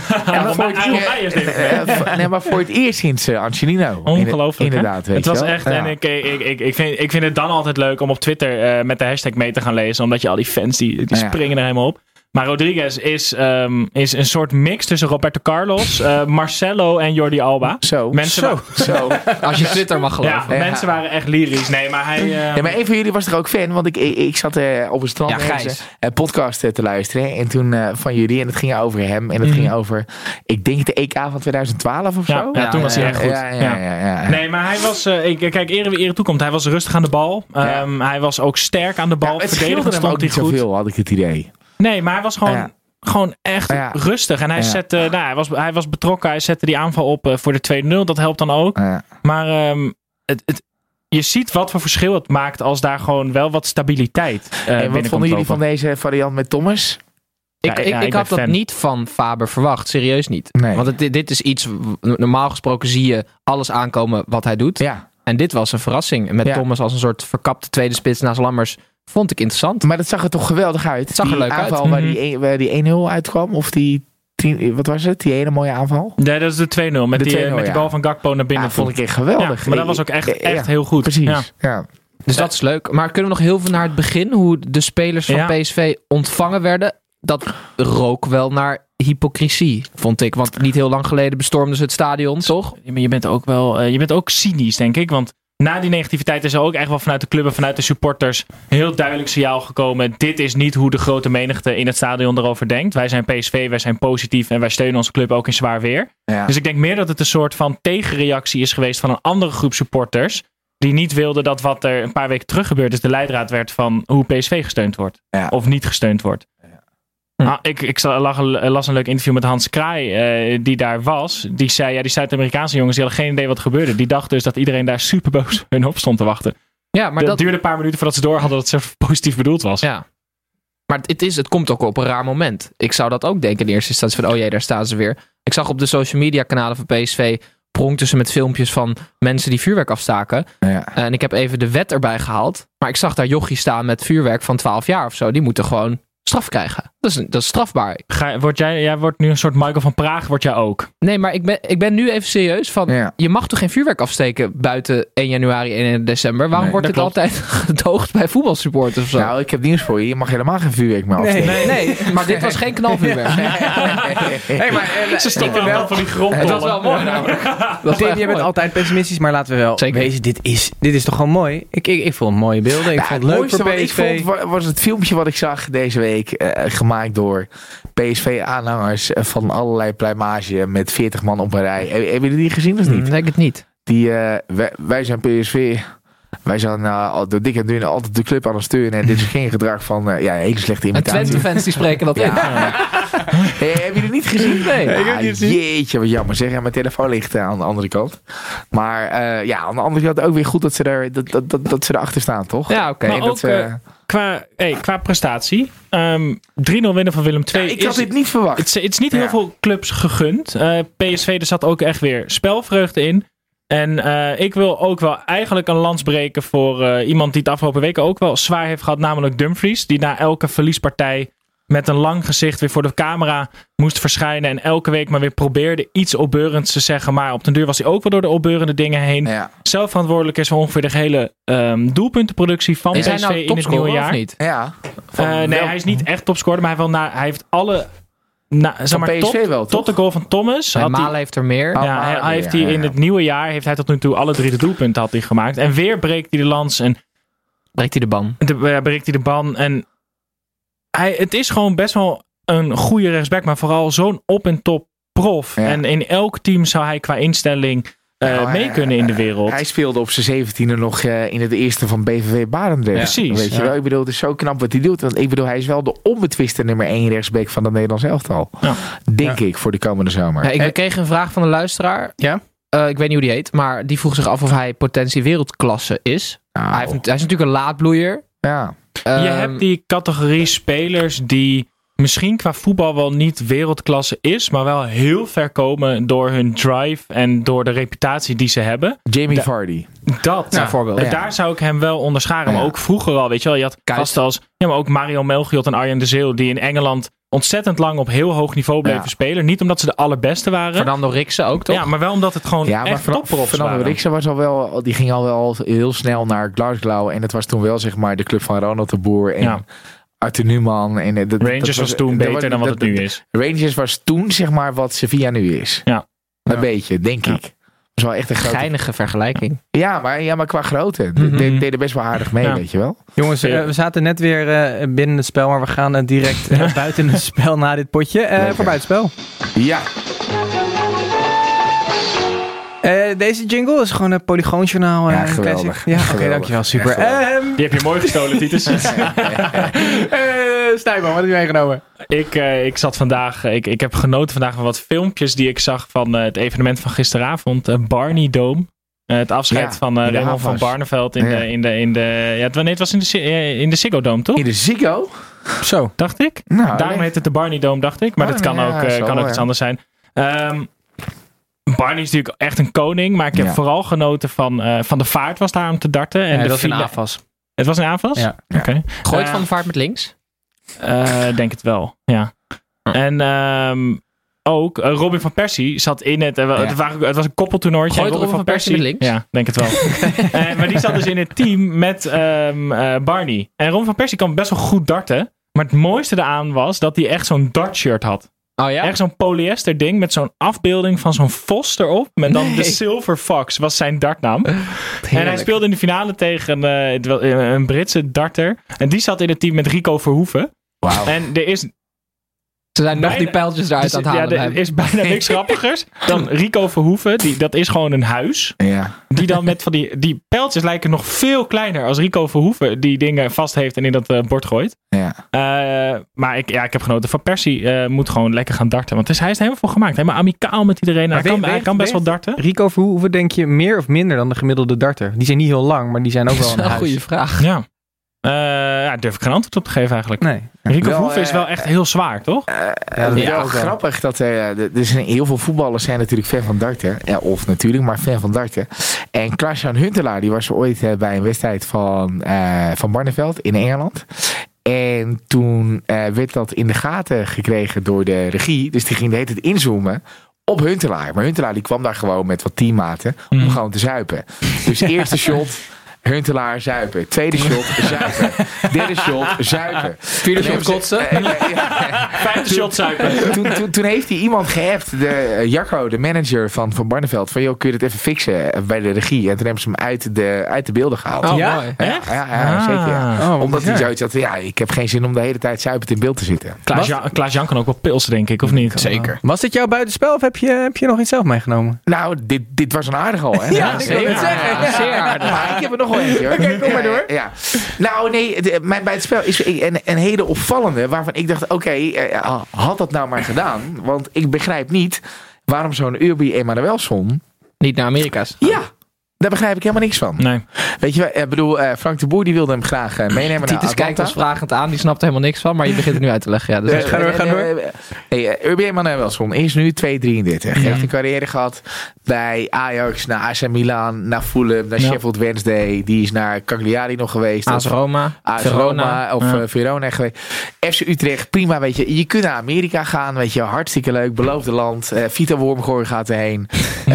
F: maar voor het eerst sinds Angelino.
G: Ongelooflijk.
F: Inderdaad.
G: Het was echt. En ik vind het dan altijd leuk om op Twitter met de hashtag mee te gaan lezen. Omdat je al die fans die springen er helemaal op. Maar Rodriguez is een soort mix tussen Roberto Carlos, Marcelo en Jordi Alba.
F: Zo.
H: Als je Twitter mag geloven.
G: Ja, mensen waren echt lyrisch. Nee, maar hij...
F: maar een van jullie was er ook fan. Want ik zat op een strand een podcast te luisteren. En toen van jullie. En het ging over hem. En het ging over, ik denk de EK van 2012 of zo.
G: Ja, toen was hij echt goed.
F: Ja.
G: Nee, maar hij was... kijk, ere wie ere toekomt. Hij was rustig aan de bal. Hij was ook sterk aan de bal.
F: Het scheelde hem ook niet zoveel, had ik het idee.
G: Nee, maar hij was gewoon echt rustig. En hij was betrokken. Hij zette die aanval op voor de 2-0. Dat helpt dan ook. Maar je ziet wat voor verschil het maakt als daar gewoon wel wat stabiliteit
F: en wat vonden jullie van deze variant met Thomas?
H: Ik had dat niet van Faber verwacht. Serieus niet.
F: Nee.
H: Want dit is iets... Normaal gesproken zie je alles aankomen wat hij doet.
F: Ja.
H: En dit was een verrassing. Met Thomas als een soort verkapte tweede spits naast Lammers. Vond ik interessant.
F: Maar dat zag er toch geweldig uit.
H: Het zag er leuk
F: aanval
H: uit.
F: Waar die 1-0 uitkwam. Of die... Wat was het? Die hele mooie aanval?
G: Nee, dat is de 2-0. Met die bal van Gakpo naar binnen.
F: Ja, vond ik echt geweldig.
G: Ja, maar dat was ook echt heel goed.
F: Precies. Ja.
H: Dus dat is leuk. Maar kunnen we nog heel veel naar het begin? Hoe de spelers van PSV ontvangen werden? Dat rook wel naar hypocrisie, vond ik. Want niet heel lang geleden bestormden ze het stadion, toch?
G: Maar je bent ook wel... je bent ook cynisch, denk ik. Want na die negativiteit is er ook echt wel vanuit de club en vanuit de supporters een heel duidelijk signaal gekomen. Dit is niet hoe de grote menigte in het stadion erover denkt. Wij zijn PSV, wij zijn positief en wij steunen onze club ook in zwaar weer. Ja. Dus ik denk meer dat het een soort van tegenreactie is geweest van een andere groep supporters. Die niet wilden dat wat er een paar weken terug gebeurd is de leidraad werd van hoe PSV gesteund wordt. Ja. Of niet gesteund wordt. Ik las een leuk interview met Hans Kraai die daar was. Die zei, die Zuid-Amerikaanse jongens die hadden geen idee wat gebeurde. Die dachten dus dat iedereen daar super boos hun op stond te wachten.
H: Ja, maar
G: dat duurde een paar minuten voordat ze door hadden dat het zo positief bedoeld was.
H: Ja. Maar het komt ook op een raar moment. Ik zou dat ook denken in eerste instantie van, oh jee, daar staan ze weer. Ik zag op de social media kanalen van PSV pronkten ze met filmpjes van mensen die vuurwerk afstaken. Ja. En ik heb even de wet erbij gehaald. Maar ik zag daar jochies staan met vuurwerk van 12 jaar of zo. Die moeten gewoon straf krijgen. Dat is strafbaar.
G: Jij wordt nu een soort Michael van Praag, word jij ook?
H: Nee, maar ik ben nu even serieus van, je mag toch geen vuurwerk afsteken buiten 1 januari en 1 december? Waarom wordt dit altijd gedoogd bij voetbalsupporters of zo?
F: Nou, ik heb nieuws voor je. Je mag helemaal geen vuurwerk meer afsteken.
H: Nee, maar dit was geen knalvuurwerk.
G: Ze stoppen wel van die grond.
H: Het was wel mooi namelijk.
B: Tim, je bent altijd pessimistisch, maar laten we wel wezen, dit is toch gewoon mooi? Ik vond mooie beelden. Ik vond het leuk voor PSV.
F: Wat ik vond was het filmpje wat ik zag deze week. Gemaakt door PSV-aanhangers van allerlei pluimage met 40 man op een rij. Hebben jullie die gezien of niet?
H: Denk het niet.
F: Wij zijn PSV. Wij zijn door dik en dun altijd de club aan het steunen. En dit is geen gedrag van hele slechte imitatie.
H: En Twente-fans die spreken dat in.
F: Hebben jullie niet gezien?
H: Nee.
F: Ik heb niet gezien. Jeetje, wat jammer zeg. Mijn telefoon ligt aan de andere kant. Maar aan de andere kant ook weer goed dat ze erachter staan, toch?
G: Ja, oké. Maar ook qua prestatie. 3-0 winnen van Willem II.
F: Ik had dit niet verwacht.
G: Het is niet heel veel clubs gegund. PSV, er zat ook echt weer spelvreugde in. En ik wil ook wel eigenlijk een lans breken voor iemand die het afgelopen weken ook wel zwaar heeft gehad. Namelijk Dumfries. Die na elke verliespartij met een lang gezicht weer voor de camera moest verschijnen. En elke week maar weer probeerde iets opbeurends te zeggen. Maar op den duur was hij ook wel door de opbeurende dingen heen. Ja. Zelf verantwoordelijk is voor ongeveer de hele doelpuntenproductie van PSV
H: nou
G: in het nieuwe jaar.
H: Niet?
F: Ja.
G: Nee, hij is niet echt topscorer. Maar hij heeft alle... tot de goal van Thomas.
H: Malen heeft er meer.
G: Hij heeft in het nieuwe jaar heeft hij tot nu toe alle 3 de doelpunten had hij gemaakt. En weer breekt hij de lans. En
H: breekt hij de ban.
G: Breekt hij de ban. En het is gewoon best wel een goede rechtsback. Maar vooral zo'n op- en top prof. Ja. En in elk team zou hij qua instelling mee kunnen in de wereld.
F: Hij speelde op zijn 17e nog in het eerste van BVV Barendrecht.
G: Precies.
F: Weet je wel? Ik bedoel, het is zo knap wat hij doet. Want ik bedoel, hij is wel de onbetwiste nummer 1 rechtsback van het Nederlands elftal. Ja. Denk ik, voor de komende zomer.
H: Ja, ik kreeg een vraag van een luisteraar.
B: Ja?
H: ik weet niet hoe die heet, maar die vroeg zich af of hij potentie wereldklasse is.
F: Nou.
H: Hij is natuurlijk een laadbloeier.
F: Ja.
G: Je hebt die categorie spelers die misschien qua voetbal wel niet wereldklasse is, maar wel heel ver komen door hun drive en door de reputatie die ze hebben.
F: Jamie Vardy.
G: Dat,
H: bijvoorbeeld.
G: Ja. Daar zou ik hem wel onderscharen. Maar ook vroeger al, weet je wel. Je had gasten als, maar ook Mario Melchiot en Arjen de Zeeuw, die in Engeland ontzettend lang op heel hoog niveau bleven spelen. Niet omdat ze de allerbeste waren.
H: Fernando Riksen ook, toch?
G: Ja, maar wel omdat het gewoon echt topprofs
F: Fernando Riksen was die ging al wel heel snel naar Glasgow. En het was toen wel zeg maar de club van Ronald de Boer en Arthur Newman. En
G: Rangers was toen beter dan wat het nu is.
F: Rangers was toen zeg maar wat Sevilla nu is.
G: Ja.
F: Een beetje, denk ik. Dat is wel echt een grote...
H: Geinige vergelijking.
F: Ja, maar qua grootte. Deden best wel aardig mee, weet je wel.
B: Jongens, we zaten net weer binnen het spel, maar we gaan direct buiten het spel na dit potje. Voor buitenspel.
F: Ja.
B: Deze jingle is gewoon een Polygoonjournaal.
F: Ja, geweldig.
B: Ja, oké, dankjewel. Super.
G: Die heb je mooi gestolen, Titus.
B: Stijman, wat heb je meegenomen?
G: Ik zat vandaag, ik heb genoten vandaag van wat filmpjes die ik zag van het evenement van gisteravond. Barney Dome. Het afscheid van Raymond van Barneveld in de Ziggo Dome, toch?
F: In de Ziggo?
G: Zo, dacht ik.
F: Nou,
G: daarom heet het de Barney Dome, dacht ik. Maar dat kan ook iets anders zijn. Barney is natuurlijk echt een koning, maar ik heb vooral genoten van de Vaart was daar om te darten. En
B: dat was een AFAS.
G: Het was een AFAS?
B: Ja.
G: Oké.
H: Gooit Van de Vaart met links?
G: Denk het wel, ja. En ook Robin van Persie zat in het... Het was een koppeltoernooitje.
H: Gooit Robin van Persie met links?
G: Ja, denk het wel. Maar die zat dus in het team met Barney. En Robin van Persie kan best wel goed darten. Maar het mooiste eraan was dat hij echt zo'n dartshirt had.
H: Oh ja?
G: Echt zo'n polyester ding met zo'n afbeelding van zo'n vos erop. Met dan de Silver Fox was zijn dartnaam. En hij speelde in de finale tegen een Britse darter. En die zat in het team met Rico Verhoeven.
F: Wauw.
G: En er is...
H: Ze zijn nog die pijltjes eruit aan het halen.
G: Er is bijna niks grappigers dan Rico Verhoeven. Dat is gewoon een huis.
F: Ja.
G: Die dan met van die pijltjes lijken nog veel kleiner als Rico Verhoeven die dingen vast heeft en in dat bord gooit.
F: Ja.
G: Maar ik heb genoten. Van Persie moet gewoon lekker gaan darten. Want hij is er helemaal voor gemaakt. Helemaal amicaal met iedereen. Hij kan best wel darten.
B: Rico Verhoeven denk je meer of minder dan de gemiddelde darter? Die zijn niet heel lang, maar die zijn ook wel een huis.
H: Dat is een goede vraag.
G: Ja. Durf ik geen antwoord op te geven eigenlijk.
B: Nee.
G: Rico Verhoeven is wel echt heel zwaar, toch?
F: Dat is wel grappig. Dat er zijn heel veel voetballers zijn natuurlijk fan van darten. Ja, of natuurlijk, maar fan van darten. En Klaas-Jan Huntelaar, die was ooit bij een wedstrijd van Barneveld in Engeland. En toen werd dat in de gaten gekregen door de regie. Dus die ging de hele tijd inzoomen op Huntelaar. Maar Huntelaar die kwam daar gewoon met wat teammaten om gewoon te zuipen. Dus eerste shot... Huntelaar zuipen. Tweede shot zuipen. Derde shot zuipen.
H: Vierde shot kotsen.
G: Vijfde shot zuipen.
F: Toen heeft hij iemand geappt, Jacco, de manager van Barneveld, van joh, kun je het even fixen bij de regie? En toen hebben ze hem uit de beelden gehaald.
H: Oh,
B: ja?
H: mooi.
F: Ja, zeker. Ja. Omdat hij zoiets had, ik heb geen zin om de hele tijd zuipend in beeld te zitten.
G: Klaas-Jan kan ook wel pilsen, denk ik, of niet?
F: Zeker.
B: Was dit jouw buitenspel of heb je nog iets zelf meegenomen?
F: Nou, dit was een aardig al, hè?
B: Ja, ik wil het zeggen.
H: Zeer aardig.
F: Maar ik heb er nog wel eentje, hoor.
B: Oké, kom maar door.
F: Ja. Nou, nee, mijn buitenspel is een hele opvallende, waarvan ik dacht, had dat nou maar gedaan? Want ik begrijp niet waarom zo'n Urbi Emanuelsson
H: niet naar Amerika is.
F: Ja, daar begrijp ik helemaal niks van.
G: Nee.
F: Weet je, Frank de Boer die wilde hem graag meenemen naar Atlanta.
H: Titus kijkt ons vragend aan, die snapt er helemaal niks van, maar je begint het nu uit te leggen. Ja, dus
B: Ga door.
F: Urbi Emanuelsson is nu 2,33. Heeft een carrière gehad bij Ajax, naar AC Milan, naar Fulham, naar Sheffield Wednesday. Die is naar Cagliari nog geweest.
H: AS Roma,
F: Verona geweest. FC Utrecht, prima, weet je. Je kunt naar Amerika gaan, weet je. Hartstikke leuk, beloofde land. Vita Wormgoor gaat erheen.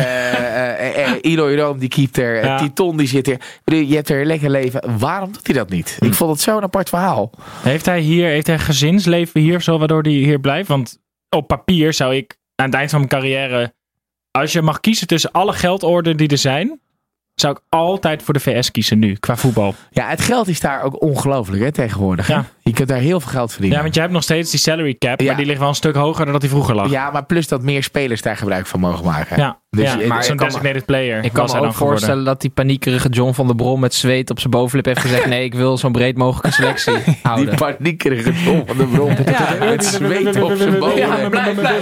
F: Eloy Room, die keept er. Titon, die zit er. Je hebt er een lekker leven. Waarom doet hij dat niet? Ik vond het zo'n apart verhaal.
G: Heeft hij gezinsleven hier zo, waardoor hij hier blijft? Want op papier zou ik aan het eind van mijn carrière, als je mag kiezen tussen alle geldorden die er zijn, zou ik altijd voor de VS kiezen nu, qua voetbal.
F: Ja, het geld is daar ook ongelooflijk, hè, tegenwoordig. Hè?
G: Ja.
F: Je kunt daar heel veel geld verdienen.
G: Ja, want jij hebt nog steeds die salary cap, maar die ligt wel een stuk hoger dan dat die vroeger lag.
F: Ja, maar plus dat meer spelers daar gebruik van mogen maken.
G: Ja,
F: dus
G: maar zo'n designated player.
H: Ik kan me ook voorstellen dat die paniekerige John van der Brom met zweet op zijn bovenlip heeft gezegd, nee, ik wil zo'n breed mogelijke selectie houden.
F: Die paniekerige John van der Brom met zweet op zijn bovenlip.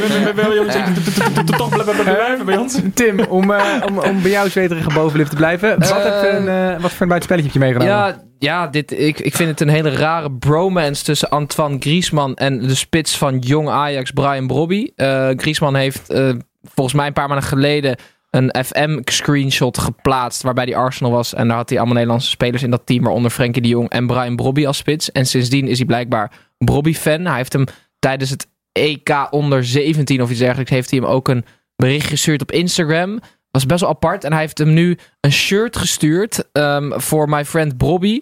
B: Bij ons. Tim, om bij jouw zweterige bovenlip te blijven, wat voor een buitenspelletje heb je meegenomen?
H: Ja, ik vind het een hele rare bromance tussen Antoine Griezmann en de spits van jong Ajax, Brian Brobby. Griezmann heeft volgens mij een paar maanden geleden een FM-screenshot geplaatst waarbij die Arsenal was. En daar had hij allemaal Nederlandse spelers in dat team, waaronder Frenkie de Jong en Brian Brobby als spits. En sindsdien is hij blijkbaar Brobby-fan. Hij heeft hem tijdens het EK onder 17 of iets dergelijks, heeft hij hem ook een bericht gestuurd op Instagram. Dat was best wel apart. En hij heeft hem nu een shirt gestuurd voor my friend Brobby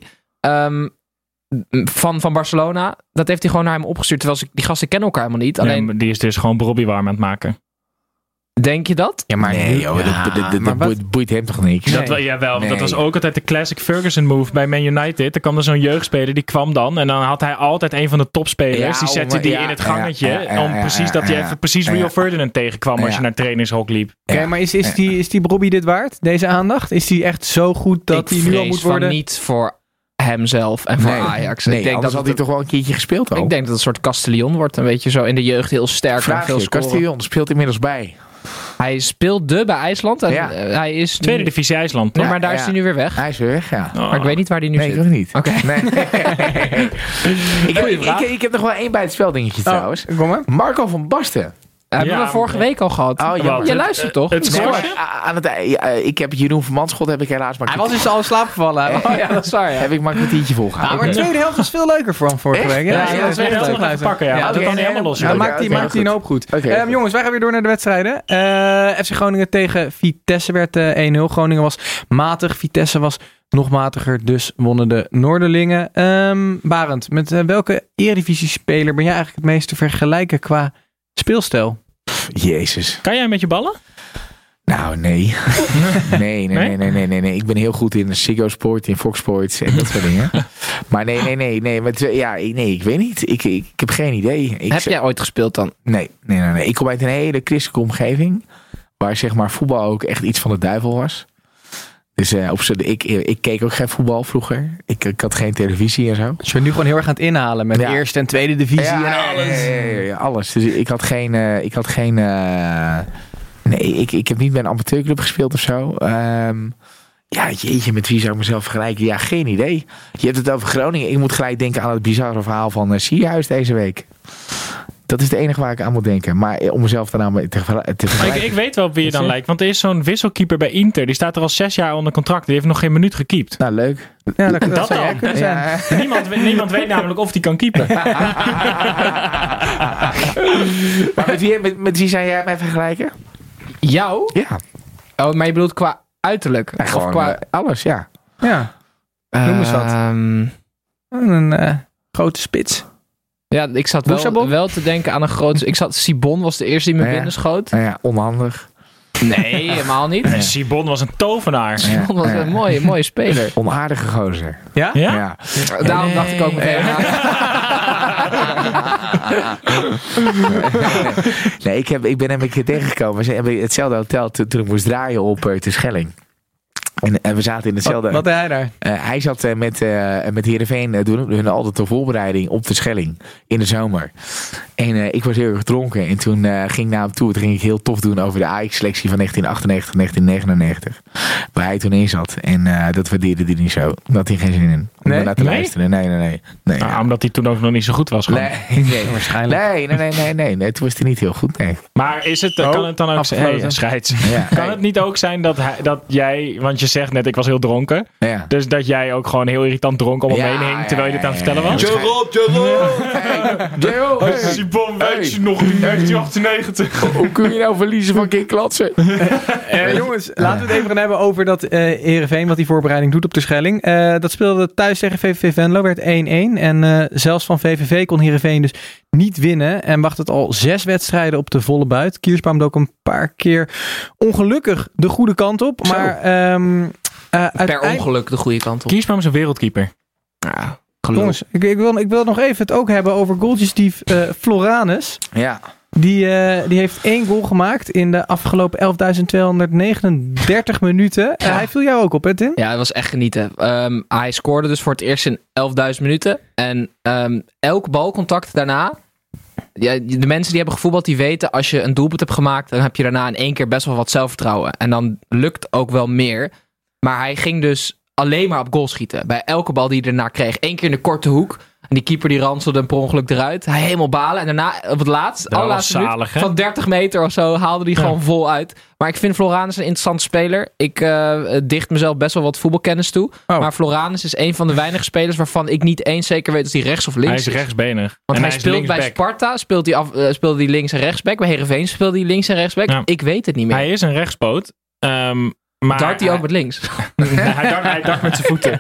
H: van Barcelona. Dat heeft hij gewoon naar hem opgestuurd. Terwijl die gasten kennen elkaar helemaal niet. Alleen...
G: Nee, die is dus gewoon Brobby warm aan het maken.
H: Denk je dat?
F: Ja, maar nee, dat boeit hem toch niet?
G: Nee. Dat was ook altijd de classic Ferguson move bij Man United. Er kwam er zo'n jeugdspeler, die kwam dan. En dan had hij altijd een van de topspelers. Die zette die in het gangetje. Om precies Rio Ferdinand tegenkwam als je naar trainingshok liep.
B: Oké, maar is die Brobby dit waard? Deze aandacht? Is die echt zo goed dat hij nu al moet worden?
H: Niet voor hemzelf en voor Ajax.
F: Nee, ik denk dat had hij toch wel een keertje gespeeld al.
H: Ik denk dat het een soort Castellion wordt. Een beetje zo in de jeugd heel sterk.
F: Castellion speelt inmiddels bij.
H: Hij speelde bij IJsland. En hij is
G: Tweede divisie IJsland.
H: Maar daar is hij nu weer weg.
F: Hij is weer weg, ja.
H: Maar ik weet niet waar hij nu zit.
F: Nee, ik nog niet.
H: Oké.
F: Nee. Ik heb nog wel één bij het spel dingetje trouwens.
B: Kom maar.
F: Marco van Basten.
H: Hebben we vorige week al gehad. Je luistert toch?
F: Ik heb Jeroen van Manschot heb ik helaas maar...
B: Hij was dus al in slaap gevallen.
H: Ja, dat is waar.
F: Heb ik maar een kwartiertje volgehouden.
B: Maar de tweede helft was veel leuker voor hem vorige week.
G: Ja, de tweede helft nog even pakken. Ja, dat kan niet helemaal los.
B: Dan maakt hij een hoop goed. Jongens, wij gaan weer door naar de wedstrijden. FC Groningen tegen Vitesse werd 1-0. Groningen was matig. Vitesse was nog matiger. Dus wonnen de Noorderlingen. Barend, met welke Eredivisie-speler ben jij eigenlijk het meest te vergelijken qua speelstijl?
F: Jezus.
G: Kan jij met je ballen?
F: Nou, nee. Nee. Ik ben heel goed in Ziggo Sport, in Fox Sports en dat soort dingen. Maar nee. Ik weet niet. Ik heb geen idee.
H: Heb jij ooit gespeeld dan?
F: Nee. Ik kom uit een hele christelijke omgeving. Waar zeg maar voetbal ook echt iets van de duivel was. Dus ik keek ook geen voetbal vroeger. Ik had geen televisie en zo.
B: Dus je bent nu gewoon heel erg aan het inhalen met eerste en tweede divisie en alles.
F: Ja, alles. Dus ik had geen... ik heb niet bij een amateurclub gespeeld of zo. Jeetje, met wie zou ik mezelf vergelijken? Ja, geen idee. Je hebt het over Groningen. Ik moet gelijk denken aan het bizarre verhaal van Sierhuis deze week. Dat is het enige waar ik aan moet denken. Maar om mezelf daarna te vergelijken...
G: Ik weet wel op wie je dan lijkt. Want er is zo'n wisselkeeper bij Inter. Die staat er al 6 jaar onder contract. Die heeft nog geen minuut gekiept.
F: Nou, leuk.
B: Ja, dat zou jij kunnen zijn.
G: Ja. Niemand weet namelijk of die kan keepen.
F: Maar met wie zou jij mij vergelijken?
H: Jou?
F: Ja.
H: Oh, maar je bedoelt qua uiterlijk?
F: Ja, gewoon qua alles, ja.
B: Ja. Noem eens wat. Een grote spits.
H: Ja, ik zat wel te denken aan een grote... Sibon was de eerste die me binnen schoot.
F: Ja, onhandig.
H: Nee, helemaal niet.
G: Nee, Sibon was een tovenaar.
H: Sibon was een mooie speler.
F: Onaardige gozer.
B: Ja?
F: Ja.
H: Daarom dacht ik ook meteen.
F: Nee, ik ben hem een keer tegengekomen. We hebben hetzelfde hotel toen ik moest draaien op Terschelling. En we zaten in hetzelfde...
B: Wat deed hij daar?
F: Hij zat met Heerenveen, doen altijd de voorbereiding op de Schelling in de zomer. En ik was heel erg dronken. En toen ging ik naar hem toe. Toen ging ik heel tof doen over de Ajax-selectie van 1998, 1999. Waar hij toen in zat. En dat waardeerde hij niet zo. Daar had hij geen zin in. Om naar te luisteren. Nee.
G: Omdat hij toen ook nog niet zo goed was.
F: Nee, waarschijnlijk. Nee, toen was hij niet heel goed. Nee.
G: Maar is het, kan het dan ook zijn... Scheids. Ja. Kan het niet ook zijn dat jij... Want je zegt net, ik was heel dronken. Ja. Dus dat jij ook gewoon heel irritant dronken om hem heen hing terwijl je dit aan het vertellen was?
F: Gerard!
G: Sibon, weet je nog in 1998?
F: Hoe kun je nou verliezen van King Klatsen?
B: Jongens, laten we het even gaan hebben over dat Heerenveen, wat die voorbereiding doet op de Schelling. Dat speelde thuis tegen VVV Venlo, werd 1-1. En zelfs van VVV kon Heerenveen dus niet winnen. En wacht het al 6 wedstrijden op de volle buit. Kiersbaum ook een paar keer ongelukkig de goede kant op. Maar
H: per ongeluk de goede kant op.
G: Kiersbaum is een wereldkeeper.
H: Ja.
B: Jongens, ik wil nog even het ook hebben over goaltjes die Floranus.
F: Ja.
B: Die heeft 1 goal gemaakt in de afgelopen 11.239 minuten. Hij viel jou ook op, hè Tim?
H: Ja, het was echt genieten. Hij scoorde dus voor het eerst in 11.000 minuten. En elk balcontact daarna... Ja, de mensen die hebben gevoetbald, die weten... als je een doelpunt hebt gemaakt... dan heb je daarna in 1 keer best wel wat zelfvertrouwen. En dan lukt ook wel meer. Maar hij ging dus alleen maar op goal schieten. Bij elke bal die hij daarna kreeg. 1 keer in de korte hoek. En die keeper die ranselde per ongeluk eruit. Hij helemaal balen. En daarna op het allerlaatste minuut, van 30 meter of zo haalde hij gewoon vol uit. Maar ik vind Floranus een interessante speler. Ik dicht mezelf best wel wat voetbalkennis toe. Oh. Maar Floranus is een van de weinige spelers waarvan ik niet eens zeker weet of hij rechts of links is.
G: Hij is rechtsbenig.
H: Want hij speelt bij Sparta, speelde hij links en rechtsback. Bij Heerenveen speelde hij links en rechtsback. Ja. Ik weet het niet meer.
G: Hij is een rechtspoot. Maar
H: dart hij ook met links?
G: hij dart met zijn voeten.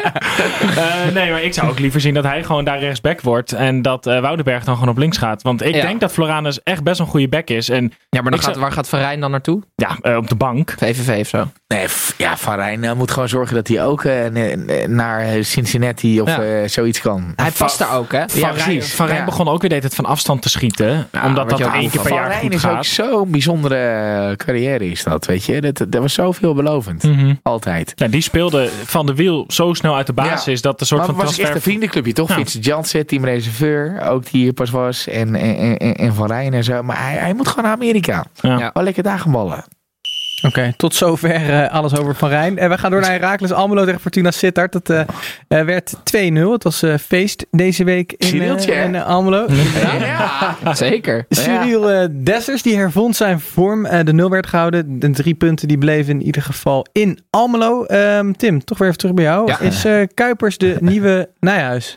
G: Nee, maar ik zou ook liever zien dat hij gewoon daar rechtsback wordt. En dat Woudenberg dan gewoon op links gaat. Want ik denk dat Floranus echt best een goede back is. En
H: ja, maar waar gaat Van Rijn dan naartoe?
G: Ja, op de bank.
H: VVV of zo.
F: Nee, Van Rijn moet gewoon zorgen dat hij ook naar Cincinnati of zoiets kan.
H: Hij past daar ook, hè?
G: Van Rijn begon ook weer van afstand te schieten. Omdat dat 1 keer per jaar goed gaat.
F: Van Rijn is ook zo'n bijzondere carrière is dat, weet je. Dat was zoveel belovend. Altijd.
G: Ja, die speelde Van de Wiel zo snel uit de basis dat de soort van
F: transfer... Het was echt een vriendenclubje, toch? Ja. Vincent Janssen, teamreserveur, ook die hier pas was. En Van Rijn en zo. Maar hij moet gewoon naar Amerika. Ja. Wel lekker daar gaan ballen.
B: Oké, tot zover alles over Van Rijn. We gaan door naar Heracles Almelo tegen Fortuna Sittard. Dat werd 2-0. Het was feest deze week in Almelo.
H: Ja, zeker.
B: Cyril Dessers die hervond zijn vorm. De 0 werd gehouden. De 3 punten die bleven in ieder geval in Almelo. Tim, toch weer even terug bij jou. Ja. Is Kuipers de nieuwe Nijhuis?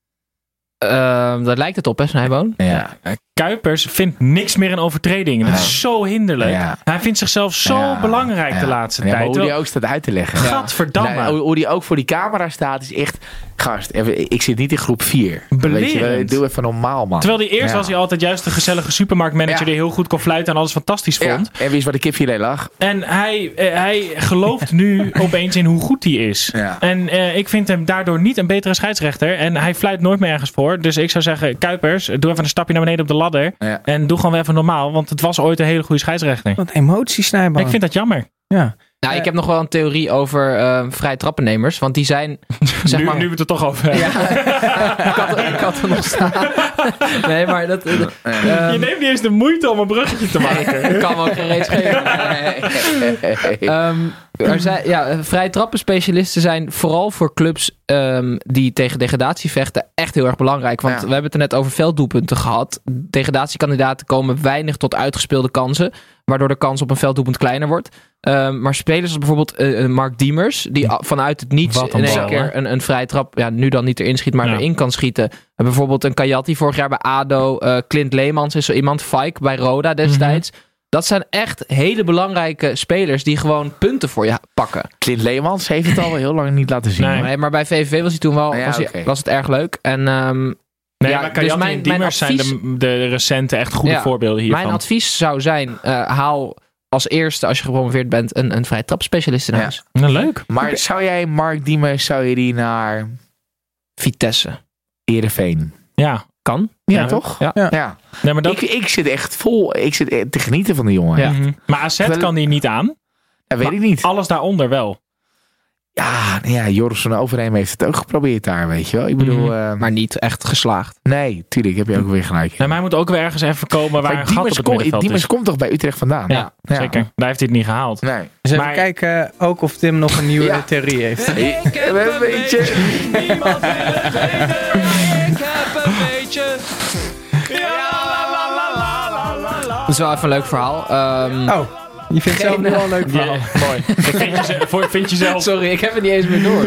H: Daar lijkt het op, hè, Snijboon?
F: Ja.
G: Kuipers vindt niks meer een overtreding. Dat is zo hinderlijk. Ja. Hij vindt zichzelf zo belangrijk de laatste tijd.
F: Maar hoe hij ook staat uit te leggen.
G: Gadverdamme.
F: Hoe hij ook voor die camera staat is echt... Gast, ik zit niet in groep 4.
G: Belerend.
F: Doe even normaal, man.
G: Terwijl hij eerst was hij altijd juist een gezellige supermarktmanager die heel goed kon fluiten en alles fantastisch vond.
F: En wist waar de kipfilet lag.
G: En hij gelooft nu opeens in hoe goed hij is. Ja. En ik vind hem daardoor niet een betere scheidsrechter. En hij fluit nooit meer ergens voor. Dus ik zou zeggen, Kuipers, doe even een stapje naar beneden op de ladder. Ja. En doe gewoon weer even normaal. Want het was ooit een hele goede scheidsrechter.
B: Wat emoties, Snijboon.
G: Ik vind dat jammer.
B: Ja.
H: Nou, ik heb nog wel een theorie over vrije trappennemers. Want die zijn... Zeg maar,
G: nu we het er toch over hebben.
H: Ja, ik had er nog staan. Nee, maar dat...
G: je neemt niet eens de moeite om een bruggetje te maken.
H: Ik kan me ook geen reeds geven. Vrije trappenspecialisten zijn vooral voor clubs die tegen degradatie vechten echt heel erg belangrijk. Want we hebben het er net over velddoelpunten gehad. Degradatiekandidaten komen weinig tot uitgespeelde kansen. Waardoor de kans op een velddoelpunt kleiner wordt. Maar spelers als bijvoorbeeld Mark Diemers, die vanuit het niets in één keer een vrije trap, nu dan niet erin schiet, maar erin kan schieten. Bijvoorbeeld een Kayati vorig jaar bij ADO. Clint Leemans is zo iemand, Fike bij Roda destijds. Dat zijn echt hele belangrijke spelers die gewoon punten voor je pakken.
F: Clint Leemans heeft het al heel lang niet laten zien.
H: Nee, maar bij VVV was hij toen wel was het erg leuk. En
G: maar Kayati en Diemers zijn de recente echt goede voorbeelden hiervan.
H: Mijn advies zou zijn, haal als eerste, als je gepromoveerd bent, een vrije trapspecialist in huis.
G: Nou, leuk.
F: Maar zou jij Mark Diemers, zou je die naar
H: Vitesse,
F: Heerenveen?
G: Ja.
H: Kan.
F: Ja, toch?
G: Ja. Nee, maar
F: ik zit echt vol. Ik zit te genieten van die jongen.
G: Ja. Maar AZ kan die niet aan.
F: Dat weet ik niet.
G: Alles daaronder wel.
F: Ja, Joris van Overheem heeft het ook geprobeerd daar, weet je wel. Ik bedoel...
H: maar niet echt geslaagd.
F: Nee, tuurlijk, heb je ook weer gelijk.
G: Nee, maar hij moet ook weer ergens even komen waar een gat op het middenveld is.
F: Diemers komt toch bij Utrecht vandaan?
G: Ja, zeker. Daar heeft hij het niet gehaald.
F: Nee.
B: Dus even kijken ook of Tim nog een nieuwe theorie heeft.
F: Ik heb een beetje...
J: Niemand wil het weten. Ik heb een beetje...
H: Dat is wel even een leuk verhaal.
B: Je vindt zelf nu wel een leuk verhaal.
G: Mooi. Vind je zelf.
H: Sorry, ik heb het niet eens meer door.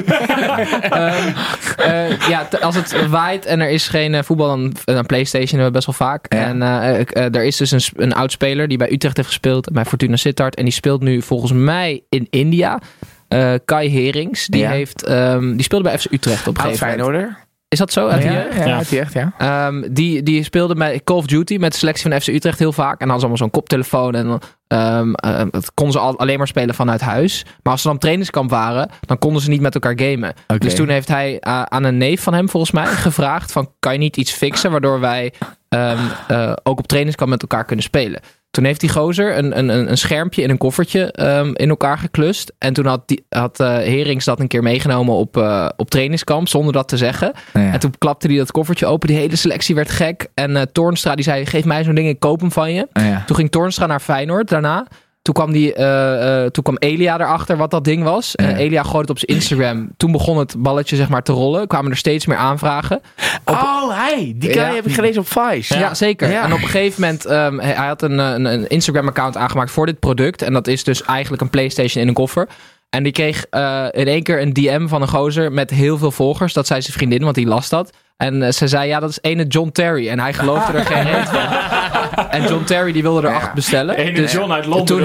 H: Als het waait en er is geen voetbal, dan PlayStation hebben we best wel vaak. Ja. En er is dus een oud speler die bij Utrecht heeft gespeeld, bij Fortuna Sittard. En die speelt nu volgens mij in India. Kai Herings. Die speelde bij FC Utrecht op een gegeven moment.
F: Feyenoorder?
H: Is dat zo? Uit de jeugd?
F: Ja, uit de jeugd, ja.
H: Die speelde met Call of Duty met de selectie van FC Utrecht heel vaak. En dan hadden ze allemaal zo'n koptelefoon. En dat konden ze alleen maar spelen vanuit huis. Maar als ze dan op trainingskamp waren, dan konden ze niet met elkaar gamen. Okay. Dus toen heeft hij aan een neef van hem volgens mij gevraagd van, kan je niet iets fixen waardoor wij ook op trainingskamp met elkaar kunnen spelen. Toen heeft die gozer een schermpje in een koffertje in elkaar geklust. En toen had Herings dat een keer meegenomen op trainingskamp, zonder dat te zeggen. Ja. En toen klapte hij dat koffertje open. Die hele selectie werd gek. En Toornstra die zei, geef mij zo'n ding, ik koop hem van je. Ja. Toen ging Toornstra naar Feyenoord daarna. Toen kwam Elia erachter wat dat ding was. Ja. Elia gooide het op zijn Instagram. Toen begon het balletje zeg maar te rollen. Kwamen er steeds meer aanvragen.
F: Die heb ik gelezen op Vice.
H: Ja, zeker. Ja. En op een gegeven moment, hij had een Instagram-account aangemaakt voor dit product. En dat is dus eigenlijk een PlayStation in een koffer. En die kreeg in één keer een DM van een gozer met heel veel volgers. Dat zei zijn vriendin, want die las dat. En ze zei, ja, dat is ene John Terry. En hij geloofde er geen reet van. En John Terry die wilde er 8 bestellen.
G: Ene dus John uit Londen.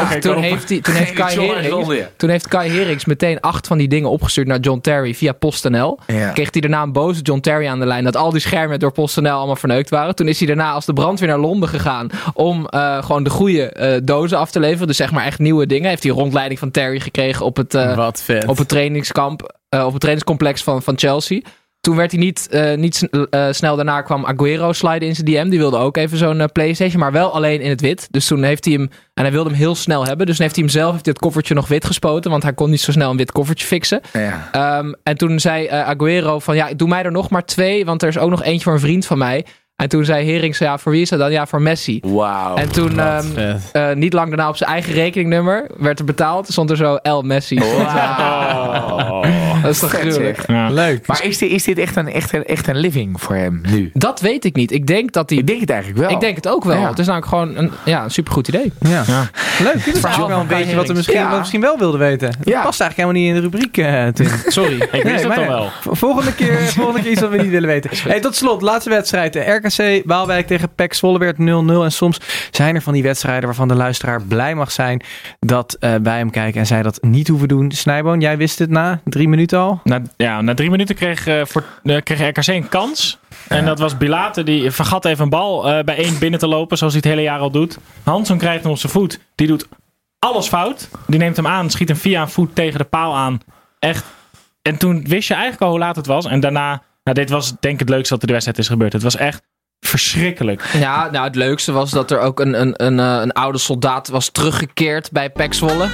H: Toen heeft Kai Herings meteen 8 van die dingen opgestuurd naar John Terry via PostNL. Ja. Kreeg hij daarna een boze John Terry aan de lijn dat al die schermen door PostNL allemaal verneukt waren. Toen is hij daarna als de brandweer naar Londen gegaan om gewoon de goede dozen af te leveren. Dus zeg maar echt nieuwe dingen. Heeft hij rondleiding van Terry gekregen op het trainingskamp, op het trainingscomplex van Chelsea. Toen werd hij niet snel daarna kwam Aguero sliden in zijn DM. Die wilde ook even zo'n PlayStation, maar wel alleen in het wit. Dus toen heeft hij hem, en hij wilde hem heel snel hebben. Dus toen heeft hij hem zelf dit koffertje nog wit gespoten. Want hij kon niet zo snel een wit koffertje fixen. Ja. En toen zei Aguero van, ja, doe mij er nog maar 2. Want er is ook nog eentje voor een vriend van mij. En toen zei Herings, ja, voor wie is dat dan? Ja, voor Messi.
F: Wauw.
H: En toen, niet lang daarna op zijn eigen rekeningnummer werd er betaald. Stond er zo El Messi.
F: Wow.
H: Dat is toch gruwelijk.
F: Ja. Leuk. Maar is dit echt een living voor hem nu?
H: Dat weet ik niet. Ik denk
F: het eigenlijk wel.
H: Ik denk het ook wel. Ja. Het is namelijk gewoon een supergoed idee.
B: Ja. Leuk. Dit is eigenlijk wel een beetje wat we misschien wel wilden weten. Dat past eigenlijk helemaal niet in de rubriek, Tim.
G: Sorry. Ik wist het al wel.
B: Volgende keer iets wat we niet willen weten. Hey, tot slot, laatste wedstrijd. RKC Waalwijk tegen PEC Zwolle werd 0-0. En soms zijn er van die wedstrijden waarvan de luisteraar blij mag zijn dat wij hem kijken en zij dat niet hoeven doen. Snijboon, jij wist het na 3 minuten al?
G: Na 3 minuten kreeg RKC een kans. En dat was Bilate, die vergat even een bal bij 1 binnen te lopen, zoals hij het hele jaar al doet. Hansson krijgt hem op zijn voet. Die doet alles fout. Die neemt hem aan, schiet hem via een voet tegen de paal aan. Echt. En toen wist je eigenlijk al hoe laat het was. En daarna, dit was denk ik het leukste wat er de wedstrijd is gebeurd. Het was echt verschrikkelijk.
H: Ja, het leukste was dat er ook een oude soldaat was teruggekeerd bij PEC Zwolle.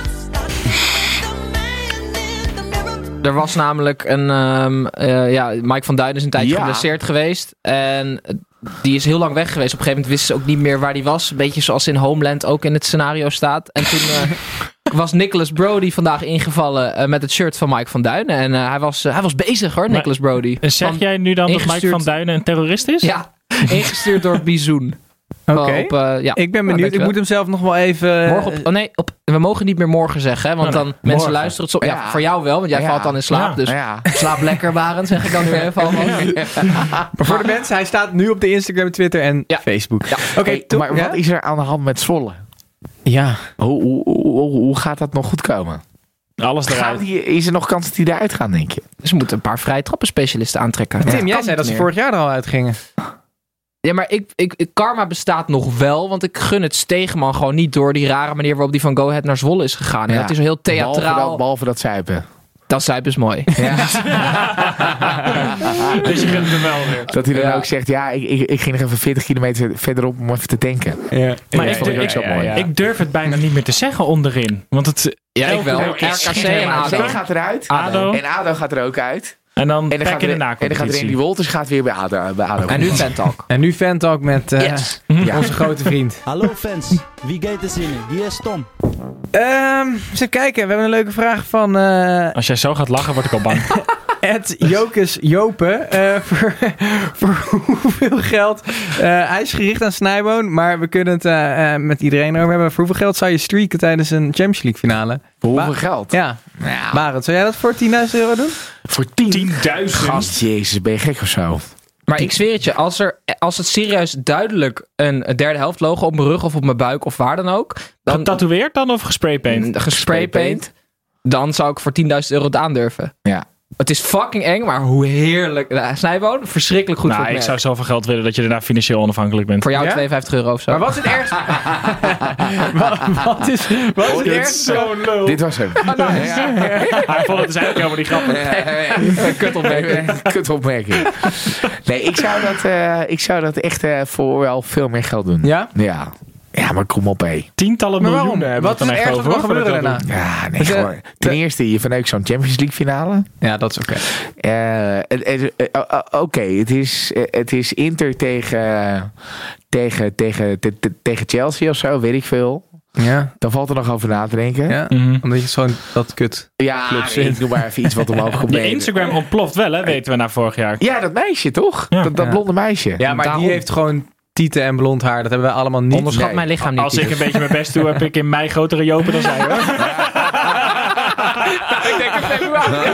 H: Er was namelijk Mike van Duin is een tijdje geblesseerd geweest. En die is heel lang weg geweest. Op een gegeven moment wisten ze ook niet meer waar die was. Een beetje zoals in Homeland ook in het scenario staat. En toen was Nicholas Brody vandaag ingevallen met het shirt van Mike van Duinen. En hij was bezig hoor, Nicholas Brody.
G: Zeg jij nu dan dat Mike van Duinen een terrorist is?
H: Ja, ingestuurd door Bizoen.
B: Oké, ik ben benieuwd. Ik moet hem zelf nog wel even...
H: Morgen we mogen niet meer morgen zeggen, hè, want dan mensen luisteren het zo. Ja, voor jou wel, want jij valt dan in slaap. Dus slaap lekker, Barend, zeg ik dan nu even allemaal.
B: Maar voor de mensen, hij staat nu op de Instagram, Twitter en Facebook.
F: Ja. Oké, maar wat is er aan de hand met Zwolle?
B: Ja.
F: Hoe gaat dat nog goed komen?
G: Alles eruit.
F: Is er nog kans dat die eruit gaan, denk je?
H: Ze moeten een paar vrije trappenspecialisten aantrekken.
B: Tim, jij zei dat ze vorig jaar er al uitgingen.
H: Ja, maar karma bestaat nog wel, want ik gun het Stegeman gewoon niet door die rare manier waarop die van Go Ahead naar Zwolle is gegaan. Ja. Dat is heel theatraal.
F: Behalve dat zuipen.
H: Dat zuipen is mooi. Ja.
G: Dus je kunt hem wel weer.
F: Dat hij dan ook zegt, ik ging nog even 40 kilometer verderop om even te tanken.
G: Ja. Maar ik durf het bijna niet meer te zeggen onderin. Want het...
H: Ja, ik wel. RKC en ADO.
F: Gaat eruit.
G: ADO.
F: En ADO gaat er ook uit.
G: En dan gaat
F: Randy Wolters gaat weer bij ADO.
H: En nu Fantalk.
B: En nu Fantalk met onze grote vriend.
C: Hallo fans, wie gaat er zinnen? Wie is Tom?
B: Eens kijken, we hebben een leuke vraag van...
G: Als jij zo gaat lachen, word ik al bang.
B: Jokus Jopen. Voor hoeveel geld... hij is gericht aan Snijboon, maar we kunnen het met iedereen over hebben. Voor hoeveel geld zou je streaken tijdens een Champions League finale?
F: Voor hoeveel geld?
B: Ja. Barend, zou jij dat voor €10.000 doen?
F: Voor 10.000? Gast, jezus, ben je gek of zo?
H: Maar ik zweer het je, als het serieus duidelijk een derde helft logo op mijn rug of op mijn buik of waar dan ook...
G: Getatoeëerd dan of gespraypaint?
H: Gespraypaint. Dan zou ik voor €10.000 het aandurven.
F: Ja.
H: Het is fucking eng, maar hoe heerlijk. Snijboon, verschrikkelijk goed voor het
G: Ik
H: merk.
G: zou zoveel geld willen dat je daarna financieel onafhankelijk bent.
H: Voor jou €52 of zo.
B: Maar wat is het ergste? wat is het ergste?
G: Zo'n lul.
F: Dit was hem.
G: Hij vond het dus eigenlijk helemaal niet grappig.
F: Kutopmerking. Nee, ik zou dat echt voor wel veel meer geld doen.
B: Ja?
F: Ja, maar kom op, hé.
G: Tientallen
B: Maar
G: miljoenen
B: waarom?
G: hebben
B: Wat
G: we
B: is
G: het
B: het
G: dan
B: ergste
G: echt
B: wat er
G: over.
B: kan gebeuren daarna?
F: Ja, nee,
B: Dus,
F: gewoon. Ten eerste, je verneukt zo'n Champions League finale.
B: Ja, dat is oké.
F: Oké, het is Inter tegen Chelsea of zo, weet ik veel.
B: Ja.
F: Dan valt er nog over na te denken.
B: Ja, omdat je zo'n dat kut club
F: ik
B: vindt.
F: doe maar even iets wat omhoog komt.
G: Je Instagram ontploft wel, hè, weten we na vorig jaar.
F: Ja, dat meisje, toch?
G: Ja.
F: Dat blonde meisje.
B: Ja, maar die heeft gewoon tieten en blond haar. Dat hebben wij allemaal niet.
H: Onderschat mijn lichaam niet.
G: Als ik een beetje mijn best doe, heb ik in mei grotere jopen dan zij, hoor.
H: Ik denk in februari.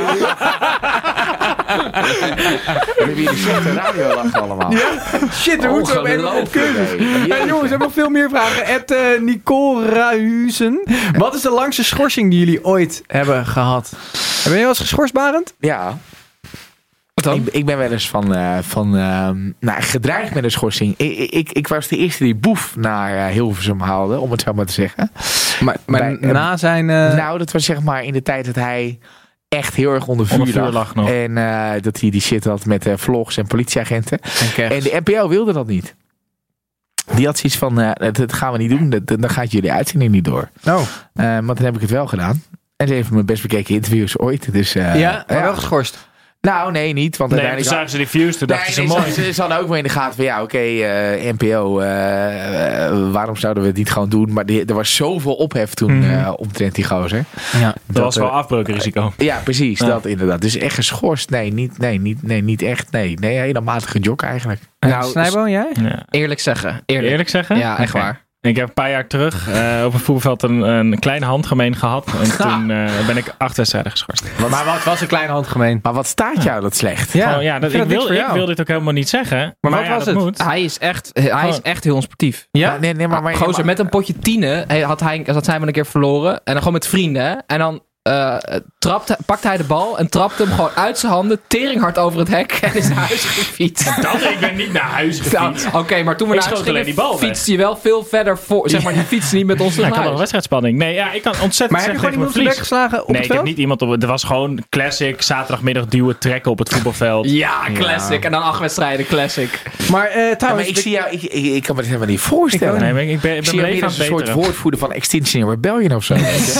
F: We hebben hier de slechte radio lachen allemaal.
B: Ja? Shit, we moeten op een cursus. Jongens, we hebben nog veel meer vragen. Nicole Ruizen. Wat is de langste schorsing die jullie ooit hebben gehad? Ben je wel eens geschorst, Barend?
F: Ja. Ik ben wel eens gedreigd met een schorsing. Ik was de eerste die Boef naar Hilversum haalde, om het zo maar te zeggen.
B: Maar na zijn...
F: Nou, dat was zeg maar in de tijd dat hij echt heel erg onder vuur lag nog. En dat hij die shit had met vlogs en politieagenten. En de NPO wilde dat niet. Die had zoiets van, dat gaan we niet doen. Dan gaat jullie uitzending niet door. Maar dan heb ik het wel gedaan. En ze heeft mijn best bekeken interviews ooit. Dus,
B: maar wel geschorst.
F: Nou, nee, niet. Want uiteindelijk
G: zagen ze die views, toen dachten ze mooi.
F: Ze hadden ook wel in de gaten van NPO, waarom zouden we het niet gewoon doen? Maar er was zoveel ophef toen omtrent die gozer.
B: Ja,
G: dat was wel afbreukrisico.
F: Ja, precies. Ja. Dat inderdaad. Dus echt geschorst? Nee, niet echt. Nee, hele matige jok eigenlijk.
B: Nou, Snijboon, jij?
G: Ja.
H: Eerlijk zeggen.
G: Eerlijk zeggen?
H: Ja, echt waar.
G: Ik heb een paar jaar terug op een voetbalveld een kleine handgemeen gehad. En toen ben ik 8 wedstrijden geschorst.
B: Maar wat was een kleine handgemeen?
F: Maar wat staat jou dat slecht?
G: Ja, ik wil dit ook helemaal niet zeggen. Maar
H: wat was het?
G: Moet.
H: Hij is echt heel sportief.
B: Ja?
F: Nee, maar
H: gozer, met een potje tienen had hij een keer verloren. En dan gewoon met vrienden. Hè? En dan pakt hij de bal en trapt hem gewoon uit zijn handen teringhard over het hek en is naar huis gefietst.
G: Ik ben niet naar huis gefietst.
H: Oké, maar toen we naar huis gingen, fietste je wel veel verder voor. Zeg maar, die fietste niet met ons naar
G: huis. Ik had nog een wedstrijdspanning. Nee, ik kan ontzettend
B: maar heb je gewoon iemand op de bek geslagen op het veld?
G: Nee, ik heb niet iemand op. Het was gewoon classic, zaterdagmiddag duwen, trekken op het voetbalveld.
H: Ja, classic. En dan 8 wedstrijden, classic.
B: Maar trouwens...
F: ik zie jou, ik kan me dit helemaal niet voorstellen.
G: Nee, ik ben
F: zie je als een soort woordvoerder van Extinction Rebellion of zo.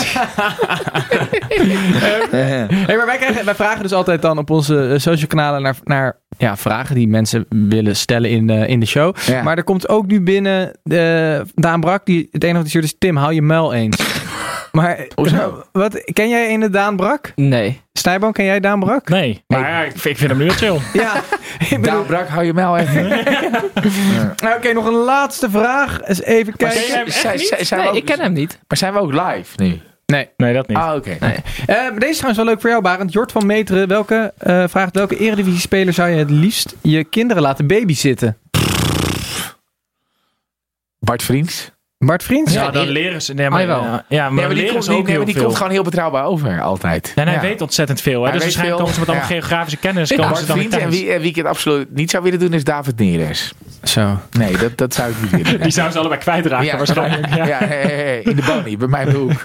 B: Maar wij vragen dus altijd dan op onze social kanalen naar vragen die mensen willen stellen in de show. Ja. Maar er komt ook nu binnen Daan Brak, het enige wat hij stuurt is: Tim, hou je muil eens. Maar ken jij een Daan Brak?
H: Nee.
B: Snijboon, ken jij Daan Brak?
G: Nee. Maar ik vind hem nu wel chill.
F: Ja. Daan Brak, hou je muil even.
B: Oké, nog een laatste vraag. Eens even kijken.
H: Ik ken hem niet.
F: Maar zijn we ook live nu?
G: Nee, dat niet.
F: Oké.
B: Nee. Deze is trouwens wel leuk voor jou, Barend. Jort van Meteren vraagt: welke Eredivisie-speler zou je het liefst je kinderen laten babysitten?
F: Bart Vriends.
B: Bart Vriends?
G: Ja, dan leren ze... Nee, maar
F: die komt gewoon heel betrouwbaar over, altijd.
G: En hij weet ontzettend veel. Hè? Dus waarschijnlijk komen ze met allemaal geografische kennis.
F: Bart Vriends en wie ik het absoluut niet zou willen doen is David Neres.
B: Zo.
F: Nee, dat zou ik niet willen.
G: Die zou ze allebei kwijtraken waarschijnlijk.
F: Ja, in de Bonnie, bij mij in de hoek.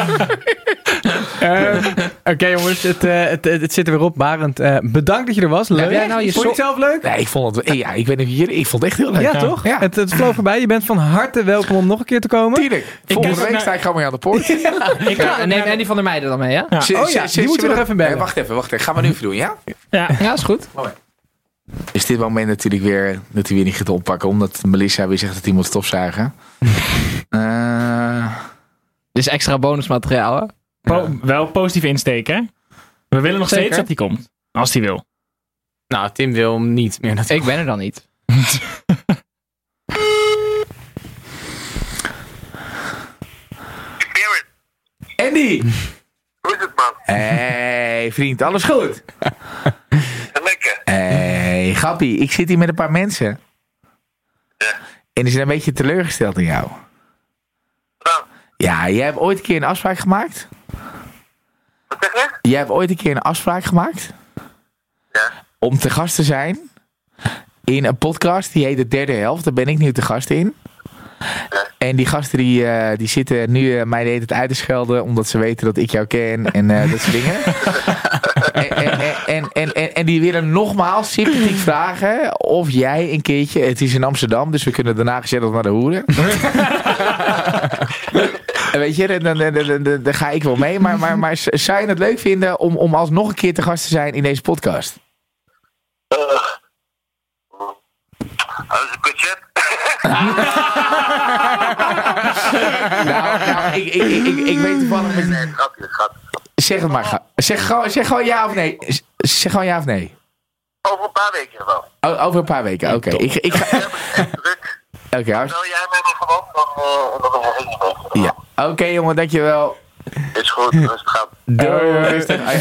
B: Oké, jongens, het zit er weer op. Barend, bedankt dat je er was. Leuk. Vond je het zelf leuk?
F: Nee, ik vond het... Ja, ik weet niet ik vond het echt heel leuk.
B: Ja, toch? Ja. Het vloog voorbij. Je bent van harte welkom om nog een keer te komen.
F: Tuurlijk. Volgende week sta ik gewoon weer aan de poort.
H: En neem Andy van der Meijden dan mee, hè?
B: Die moeten we nog even bellen.
F: Wacht even. Gaan we nu even doen, ja?
H: Ja, is goed.
F: Is dit moment natuurlijk weer dat hij weer niet gaat oppakken, omdat Melissa weer zegt dat hij moet stofzuigen.
H: Dit is extra bonusmateriaal, hè?
G: Wel positief insteken, hè? We willen nog steeds dat hij komt. Als hij wil.
B: Nou, Tim wil hem niet meer.
H: Ik ben er dan niet.
F: Andy!
K: Hoe is het, man?
F: Hey, vriend, alles goed?
K: Lekker.
F: Hey, grappie, ik zit hier met een paar mensen.
K: Ja.
F: En die zijn een beetje teleurgesteld in jou.
K: Waarom?
F: Ja, jij hebt ooit een keer een afspraak gemaakt?
K: Wat zeg je?
F: Jij hebt ooit een keer een afspraak gemaakt? om te gast te zijn in een podcast. Die heet De Derde Helft. Daar ben ik nu te gast in. En die gasten die zitten nu mij de hele tijd uit te schelden. Omdat ze weten dat ik jou ken en dat soort dingen. en die willen nogmaals sympathiek vragen of jij een keertje... Het is in Amsterdam, dus we kunnen daarna gezellig naar de hoeren. Weet je, dan ga ik wel mee. Maar zou je het leuk vinden om alsnog een keer te gast te zijn in deze podcast?
K: Dat is een budget.
F: Ik weet toevallig...
K: Nee, grapje.
F: Zeg het maar. Zeg gewoon ja of nee. Zeg gewoon ja of nee.
K: Over een paar weken wel.
F: Over een paar weken, oké. Ik ga... Oké,
K: Bel jij mij nog gewoon, dan doen we het.
F: Ja. Oké, jongen, dankjewel.
K: Is goed, rustig gaan.
F: Doei.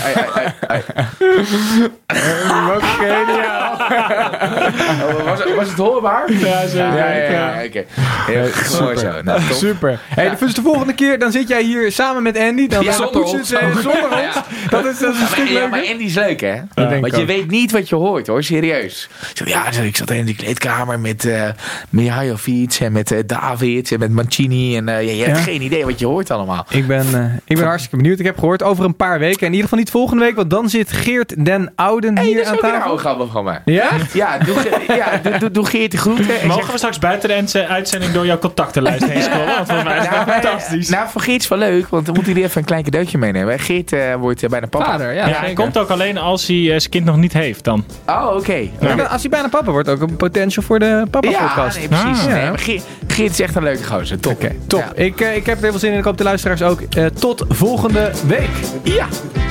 F: Was het hoorbaar?
B: Ja, zeker.
F: Ja, oké. Super.
B: Nou, super. Hey, dus de volgende keer dan zit jij hier samen met Andy. Dan
F: zonder ons.
B: Zonder ons. Dat is een stuk leuker.
F: Ja, maar Andy is leuk, hè? Want je weet niet wat je hoort, hoor. Serieus. Ik zat in de kleedkamer met Mihajovic en met David en met Mancini. En je hebt geen idee wat je hoort allemaal.
B: Ik ben hartstikke benieuwd. Ik heb gehoord over een paar weken. En in ieder geval niet volgende week, want dan zit Geert den Ouden hier aan tafel.
F: Dat is ook een van mij.
B: Ja?
F: Ja, doe Geert de groeten.
G: Mogen we straks buiten de uitzending door jouw contactenlijst heen scrollen? Want volgens mij is dat fantastisch.
F: Nou, voor Geert is wel leuk, want dan moet hij even een klein cadeautje meenemen. Geert wordt bijna papa.
H: Vader,
G: ja, hij komt ook alleen als hij zijn kind nog niet heeft dan.
F: Oh, oké.
B: Ja. Als hij bijna papa wordt, ook een potential voor de papa-podcast.
F: Ja, nee, precies. Nee, maar Geert is echt een leuke gozer. Top.
B: Okay, top. Ja. Ik heb er heel veel zin in. Ik hoop de luisteraars ook. Tot volgende week.
F: Ja.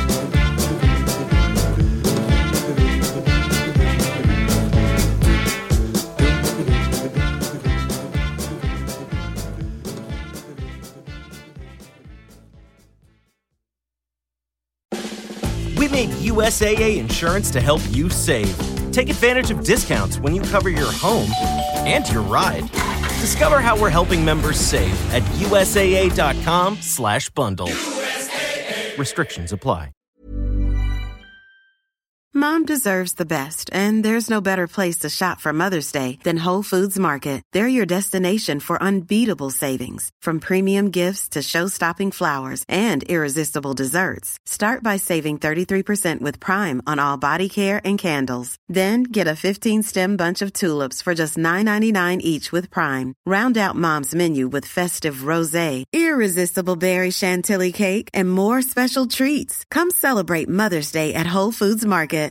L: We made USAA insurance to help you save. Take advantage of discounts when you cover your home and your ride. Discover how we're helping members save at USAA.com/bundle. Restrictions apply.
M: Mom deserves the best, and there's no better place to shop for Mother's Day than Whole Foods Market. They're your destination for unbeatable savings, from premium gifts to show-stopping flowers and irresistible desserts. Start by saving 33% with Prime on all body care and candles. Then get a 15-stem bunch of tulips for just $9.99 each with Prime. Round out Mom's menu with festive rosé, irresistible berry chantilly cake, and more special treats. Come celebrate Mother's Day at Whole Foods Market.